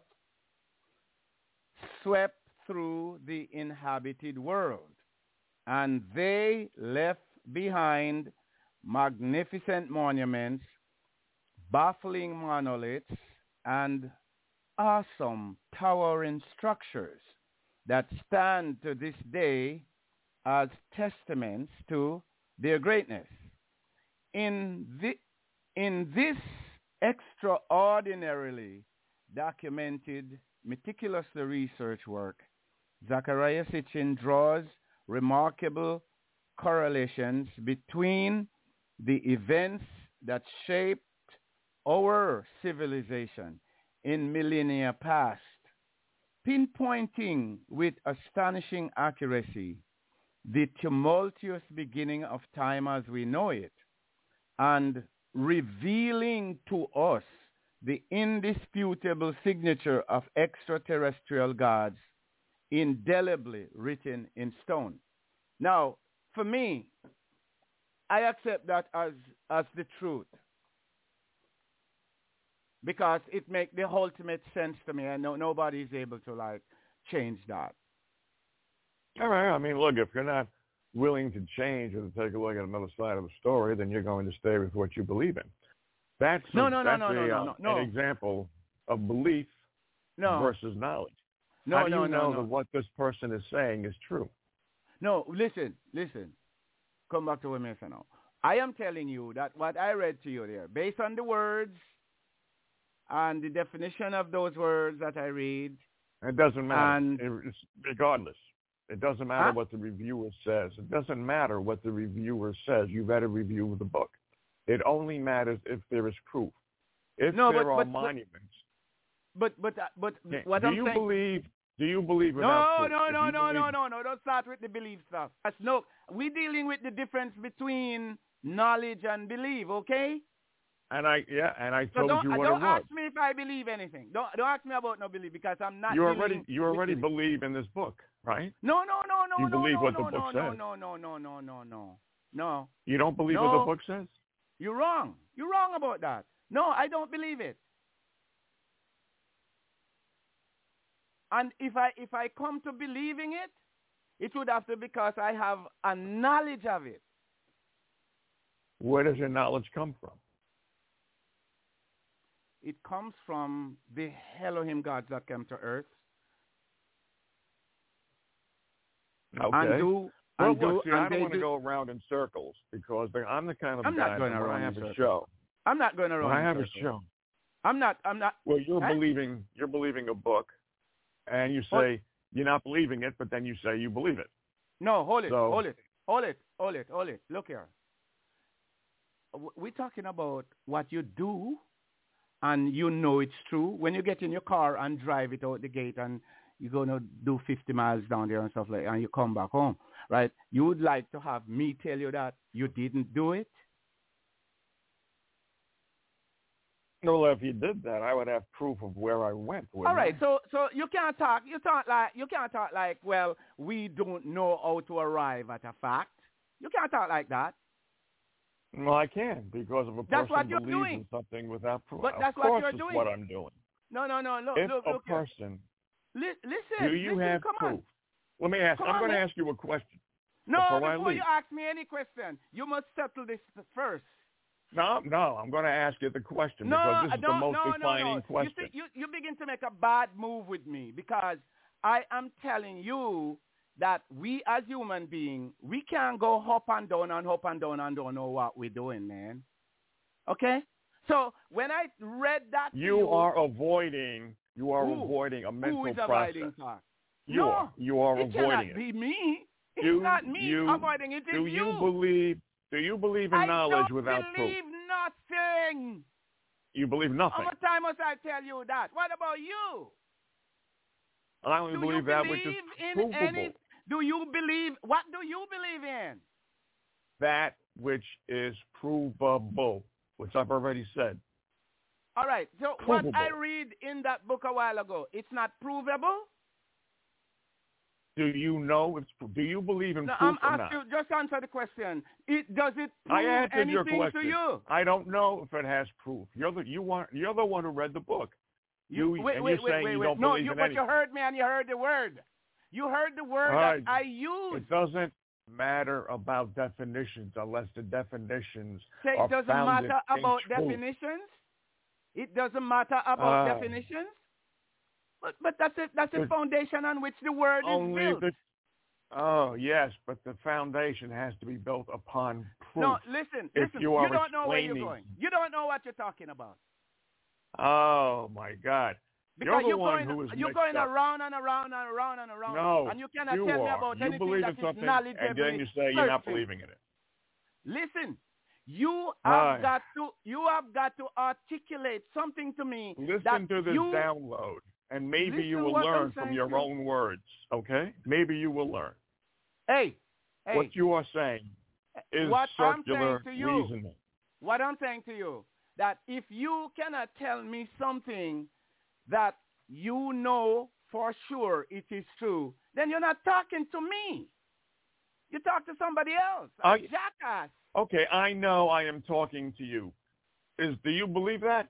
swept through the inhabited world, and they left behind magnificent monuments, baffling monoliths, and awesome towering structures that stand to this day as testaments to their greatness. In this extraordinarily documented, meticulously researched work, Zecharia Sitchin draws remarkable correlations between the events that shaped our civilization in millennia past, pinpointing with astonishing accuracy the tumultuous beginning of time as we know it, and revealing to us the indisputable signature of extraterrestrial gods indelibly written in stone. Now, for me, I accept that as the truth, because it makes the ultimate sense to me, and nobody is able to change that. All right. I mean, look, if you're not willing to change or to take a look at another side of the story, then you're going to stay with what you believe in. That's an example of belief versus knowledge. How do you know that what this person is saying is true? No, listen. Come back to what I said now. I am telling you that what I read to you there, based on the words and the definition of those words that I read. It doesn't matter. Regardless. It doesn't matter what the reviewer says. It doesn't matter what the reviewer says. You've got to review the book. It only matters if there is proof. If there are monuments. But what I'm saying. Do you believe without proof? No. Don't start with the belief stuff. We're dealing with the difference between knowledge and belief, okay? And I told you what it was. Don't ask me if I believe anything. Don't ask me about no belief, because I'm not. You already believe in this book, right? No. You believe what the book says. No. You don't believe what the book says? You're wrong. You're wrong about that. No, I don't believe it. And if I come to believing it, it would have to be because I have a knowledge of it. Where does your knowledge come from? It comes from the Elohim gods that came to earth. Okay. I don't want to go around in circles, because I'm the kind of guy that when I have a show. I'm not going around. When I have a show. I'm not. Well, you're believing a book, and you say you're not believing it, but then you say you believe it. No, hold it. Look here. We're talking about what you do, and you know it's true. When you get in your car and drive it out the gate, and you're going to do 50 miles down there and stuff like that, and you come back home, right? You would like to have me tell you that you didn't do it? Well, if you did that, I would have proof of where I went. All right, so you can't talk. You can't talk like, well, we don't know how to arrive at a fact. You can't talk like that. Well, I can, because if a person believes in something without proof. But that's what you're doing. Of course, it's what I'm doing. No. Look, person. Listen. Do you have proof? Let me ask. I'm going to ask you a question. No, before you ask me any question, you must settle this first. No, I'm going to ask you the question, because this is the most defining question. You begin to make a bad move with me, because I am telling you that we as human beings, we can't go up and down and don't know what we're doing, man. Okay? So when I read that, you are avoiding a mental process. Who is avoiding talk? You are avoiding it. It cannot be me. It's not me avoiding it. It's you. Do you believe in knowledge without proof? I don't believe nothing. You believe nothing? How much time must I tell you that? What about you? I only believe that which is provable. Do you believe? What do you believe in? That which is provable, which I've already said. All right. So Provable. what I read in that book a while ago, it's not provable? Do you know? Do you believe in No, proof I'm or not? asking, just answer the question. Does it I prove answered your anything question. to you? I don't know if it has proof. You're the one who read the book. You don't No, believe in but anything. you heard me and you heard the word. You heard the word Right. that I used. It doesn't matter about definitions unless the definitions So are it doesn't founded matter in about truth. definitions? It doesn't matter about definitions? But that's the foundation on which the word is built. Oh, yes, but the foundation has to be built upon proof. No, listen. You don't know where you're going. You don't know what you're talking about. Oh, my God. Because you're going around and around and around and around. No, and you cannot tell me about you anything believe that in is something, knowledgeable. and then you say you're not believing in it. Listen, you have got to articulate something to me. Listen to this download, and maybe you will learn from your own words, okay? Maybe you will learn. Hey. What you are saying is circular reasoning. What I'm saying to you, that if you cannot tell me something that you know for sure it is true, then you're not talking to me. You talk to somebody else, a jackass. Okay, I know I am talking to you. Do you believe that?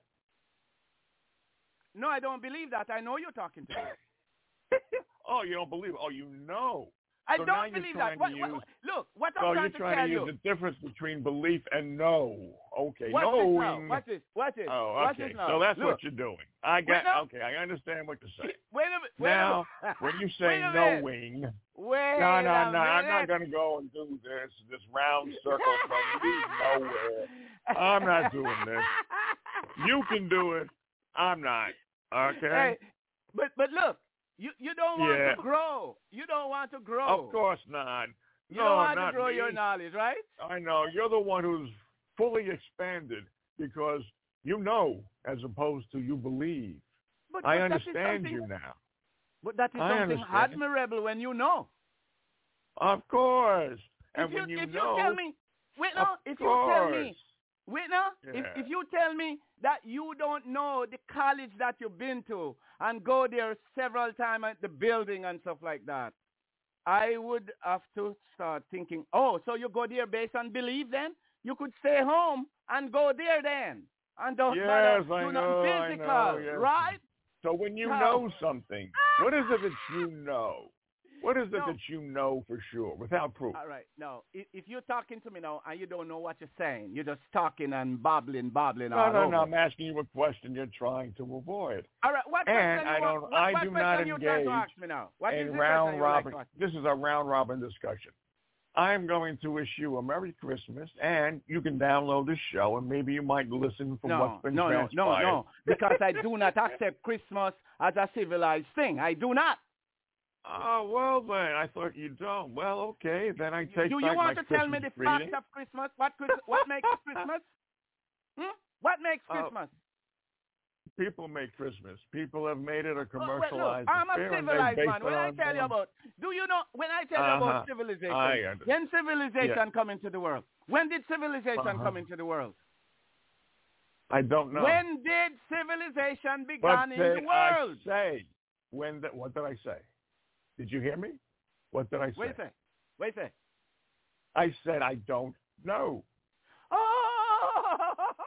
No, I don't believe that. I know you're talking to me. Oh, you don't believe it? Oh, you know. I don't believe that. Look, what I'm trying to tell you. You're trying to use the difference between belief and know. Okay, knowing. Watch this. Oh, okay. So that's what you're doing. Okay, I understand what you're saying. Wait a minute. Now, when you say knowing, no, I'm not going to go and do this round circle from nowhere. I'm not doing this. You can do it. I'm not. Okay? Hey, but look. You don't want to grow. You don't want to grow. Of course not. You don't want to grow your knowledge, right? I know. You're the one who's fully expanded because you know as opposed to you believe. But I understand you now. But that is something admirable when you know. Of course. And if you tell me, if you tell me that you don't know the college that you've been to and go there several times at the building and stuff like that, I would have to start thinking, oh, so you go there based on belief then? You could stay home and go there then. And don't bother do nothing physical, right? So when you know something, what is it that you know? What is it that you know for sure, without proof? All right. No, if you're talking to me now and you don't know what you're saying, you're just talking and babbling all over. No, I'm asking you a question you're trying to avoid. All right. What question I do not engage to ask me now? in round robin. This is a round robin discussion. I'm going to wish you a Merry Christmas, and you can download this show, and maybe you might listen from what's been transpired. No, because I do not accept Christmas as a civilized thing. I do not. Oh, well, then, I thought you don't. Well, okay, then I take back my Christmas Do you want to tell me the facts of Christmas? What makes Christmas? What makes Christmas? People make Christmas. People have made it a commercialized I'm a civilized man. When I tell you about civilization, when civilization come into the world? When did civilization come into the world? I don't know. When did civilization begin in the world? What did I say? Did you hear me? What did I say? Wait a second. I said I don't know. Oh!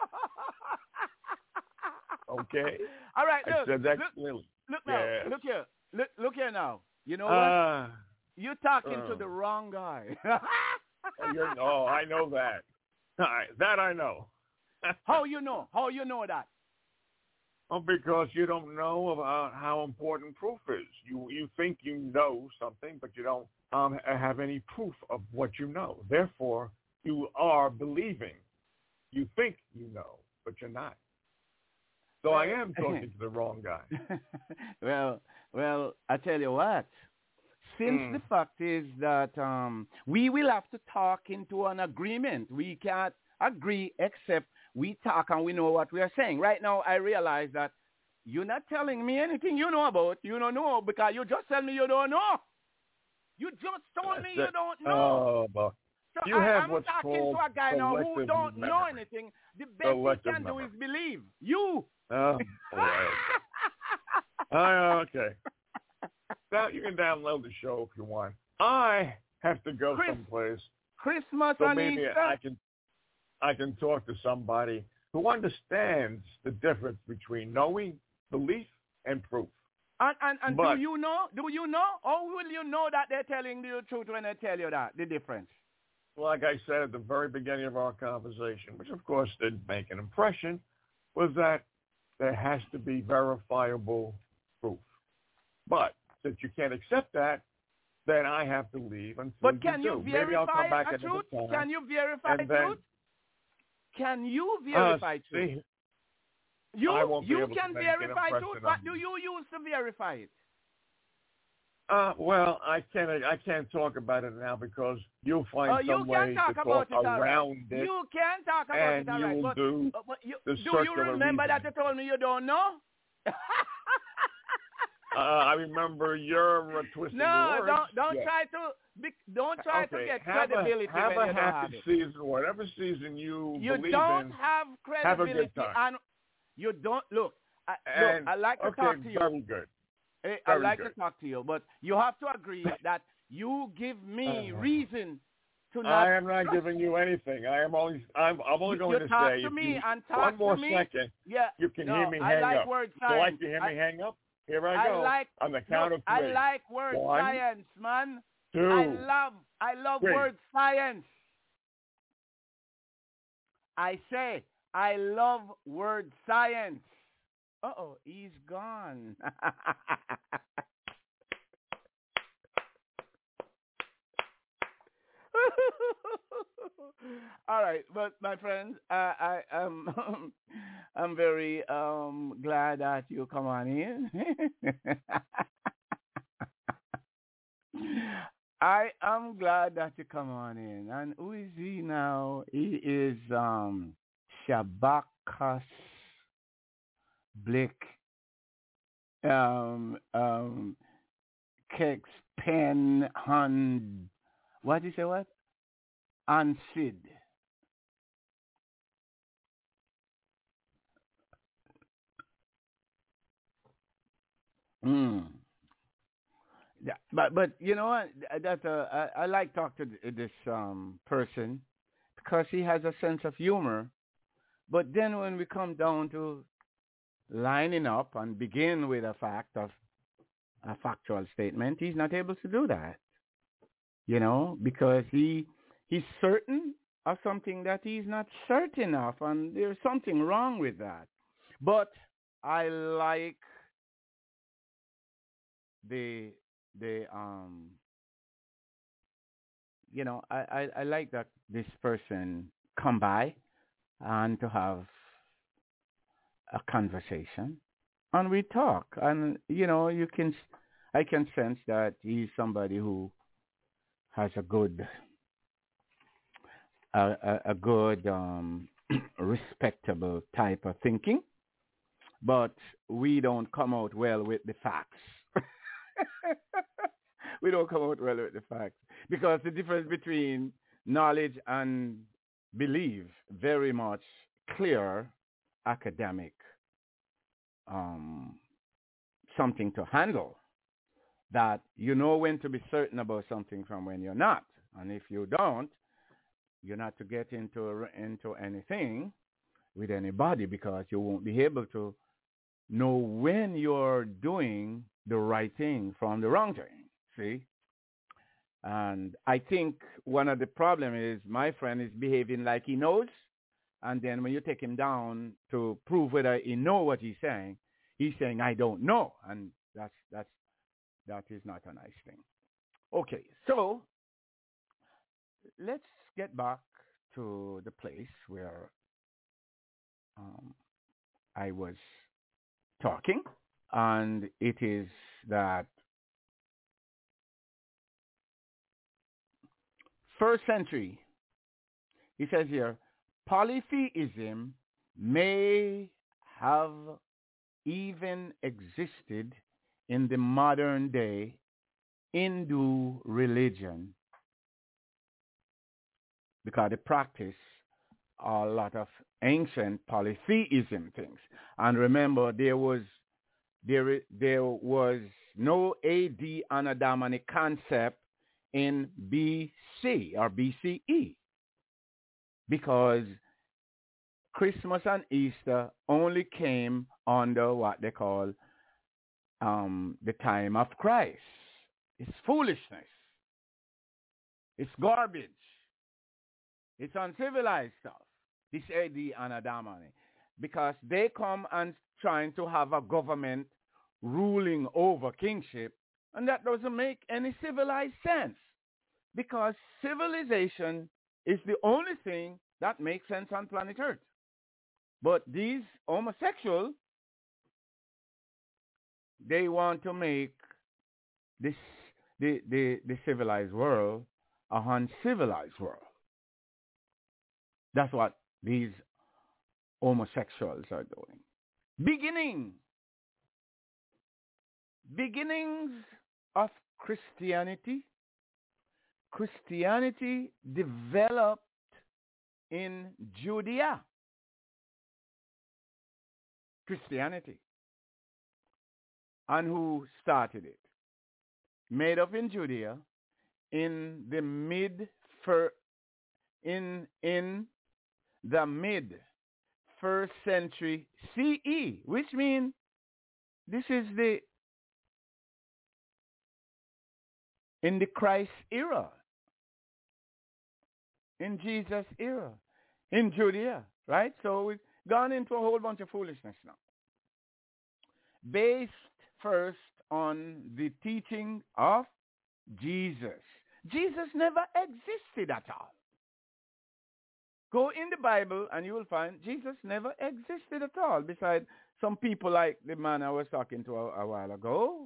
Okay. All right. I said that clearly. Look now. Yes. Look here now. You know what? You're talking to the wrong guy. I know that. That I know. How you know? How you know that? Oh, because you don't know about how important proof is. You think you know something, but you don't have any proof of what you know. Therefore, you are believing. You think you know, but you're not. So I am talking to the wrong guy. Well, I tell you what. Since the fact is that we will have to talk into an agreement. We can't agree except we talk and we know what we are saying. Right now, I realize that you're not telling me anything you know about. You don't know because you just tell me you don't know. You just told me you don't know. Oh, boy. I'm what's talking called to a guy now who selective don't know memory. anything. The best Selective he can memory. do is believe. You. Oh, boy. Okay. Now you can download the show if you want. I have to go someplace. Christmas So and maybe Easter. I can talk to somebody who understands the difference between knowing, belief, and proof. And But, do you know? Or will you know that they're telling you the truth when they tell you that? The difference. like I said at the very beginning of our conversation, which of course didn't make an impression, was that there has to be verifiable proof. But since you can't accept that, then I have to leave until But can you do. Maybe I'll come verify back a truth? another time. Can you verify and then, truth? Can you verify truth? See, You I won't be able can to make verify an truth. impression What on do you use to verify it? Well, I can't talk about it now because you'll find you some can way talk to about talk it, all right. around it, You can talk about and it, all you right. will But, do but you, the do you circular remember reasoning. that you told me you don't know? I remember you're twisting the words. don't Yeah. try to get credibility have when a you don't happy have it. season, whatever season you believe don't in. have Have a credibility, good time. and you don't look. And, I like to talk to you. Very good. I like to talk to you, but you have to agree that you give me reason to not. I am not giving you anything. I'm only going to talk say to me if and you, talk one more to me. second. Yeah, You can hear me hang I like up. word You science. like to hear me hang up? Here I go. On the count of three. I like word 1, science, man. 2. I love 3. word science. I say I love word science. Uh-oh, he's gone. All right, but my friends, I am I'm very glad that you come on in. I am glad that you come on in. And who is he now? He is Shabakas Blick Kex Pen Han, what did you say, what? Ansid. Yeah, but you know what? That's I like talk to this person because he has a sense of humor. But then when we come down to lining up and begin with a factual statement, he's not able to do that. You know, because he's certain of something that he's not certain of, and there's something wrong with that. But I like the you know, I like that this person come by and to have a conversation and we talk, and you know, I can sense that he's somebody who has a good respectable type of thinking, but we don't come out well with the facts. We don't come out well with the facts because the difference between knowledge and belief very much clear academic something to handle, that you know when to be certain about something from when you're not, and if you don't, you're not to get into anything with anybody because you won't be able to know when you're doing the right thing from the wrong thing. See? And I think one of the problem is my friend is behaving like he knows, and then when you take him down to prove whether he know what he's saying I don't know, and that is not a nice thing. Okay, so let's get back to the place where I was talking, and it is that first century, he says here, polytheism may have even existed in the modern day Hindu religion because they practice a lot of ancient polytheism things. And remember, there was no AD Anno Domini concept in BC or BCE, because Christmas and Easter only came under what they call the time of Christ. It's foolishness. It's garbage. It's uncivilized stuff. This AD Anno Domini, because they come and trying to have a government ruling over kingship, and that doesn't make any civilized sense, because civilization is the only thing that makes sense on planet Earth. But these homosexuals, they want to make this the civilized world a uncivilized world. That's what these homosexuals are doing. Beginnings of Christianity. Christianity developed in Judea. Christianity. And who started it? Made up in Judea in the mid first century CE, which means this is in the Christ era, in Jesus era, in Judea, right? So we've gone into a whole bunch of foolishness now, based first on the teaching of Jesus. Jesus never existed at all. Go in the Bible and you will find Jesus never existed at all. Besides some people like the man I was talking to a while ago,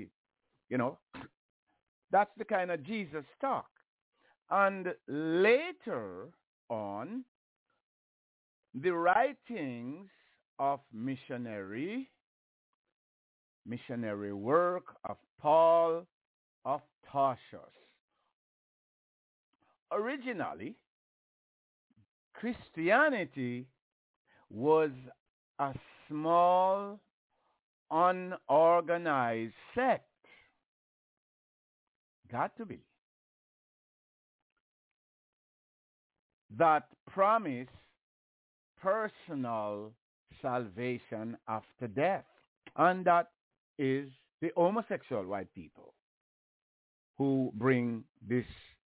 that's the kind of Jesus talk. And later on, the writings of missionary work of Paul of Tarsus. Originally, Christianity was a small, unorganized sect. Got to be. That promised personal salvation after death. And that is the homosexual white people who bring this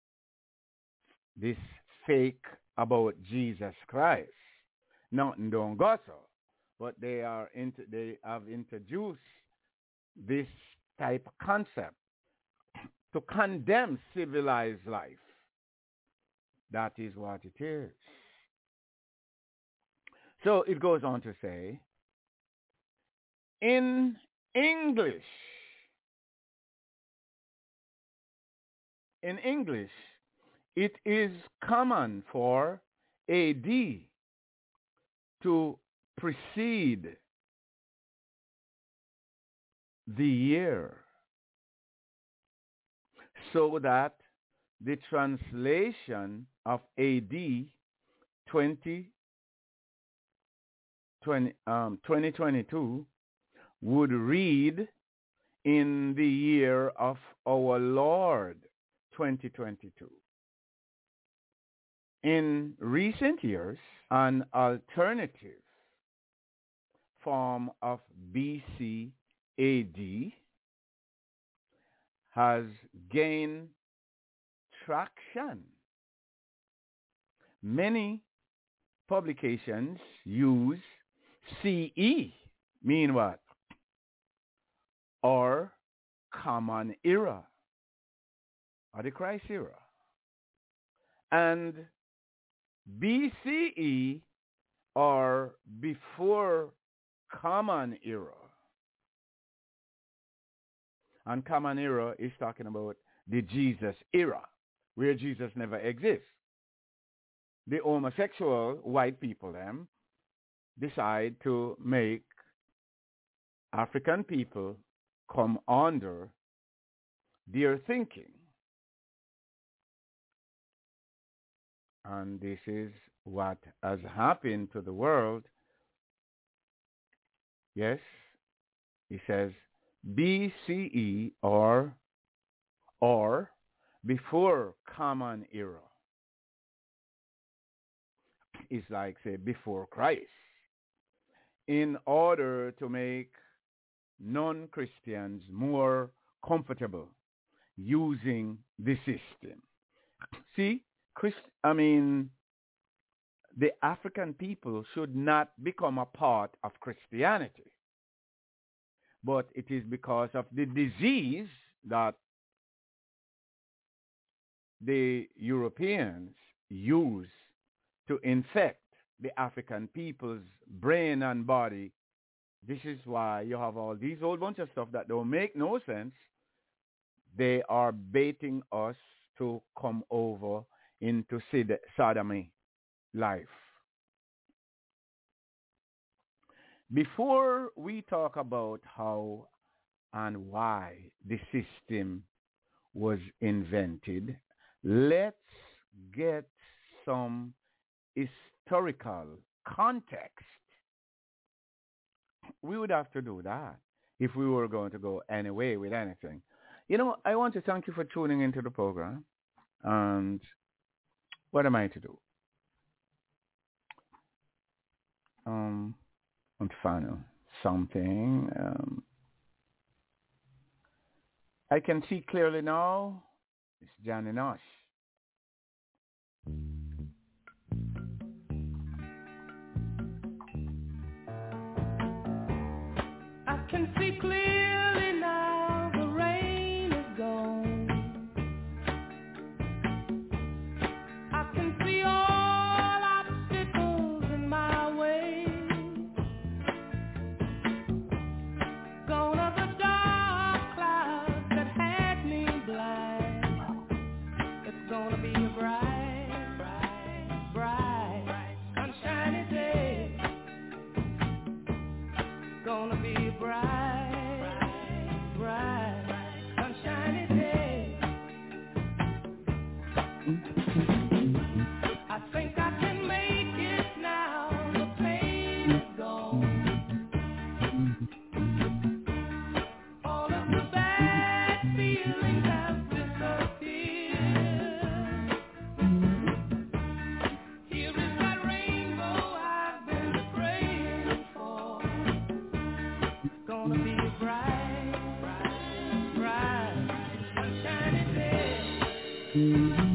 fake about Jesus Christ. Nothing don't go so, but they have introduced this type of concept to condemn civilized life. That is what it is. So it goes on to say, in English, it is common for AD to precede the year, so that the translation of AD 2022 would read in the year of our Lord 2022. In recent years, an alternative form of BC AD has gained traction. Many publications use CE, mean what? Or Common Era, or the Christ era. And BCE, or before Common Era. And Common Era is talking about the Jesus era, where Jesus never exists. The homosexual white people them decide to make African people come under their thinking. and this is what has happened to the world. Yes, he says BCE or before Common Era. It's like, say, before Christ. In order to make non-Christians more comfortable using the system. See, the African people should not become a part of Christianity. But it is because of the disease that the Europeans use to infect the African people's brain and body. This is why you have all these whole bunch of stuff that don't make no sense. They are baiting us to come over into sodomy life. Before we talk about how and why the system was invented, let's get some historical context. We would have to do that if we were going to go anyway with anything. You know, I want to thank you for tuning into the program. And what am I to do? And final something. I can see clearly now. It's Johnny Nash. I can see clearly now, the rain is gone. I can see all obstacles in my way. Gone are the dark clouds that had me blind. It's gonna be a bright, bright, bright, sunshiny day. Gonna be a bright, bright, sunshiny day. I think I can make it now, the pain is gone. All of the bad feelings have disappeared. Here is that rainbow I've been praying for. Gonna be a bright, bright, bright, sunshiny day.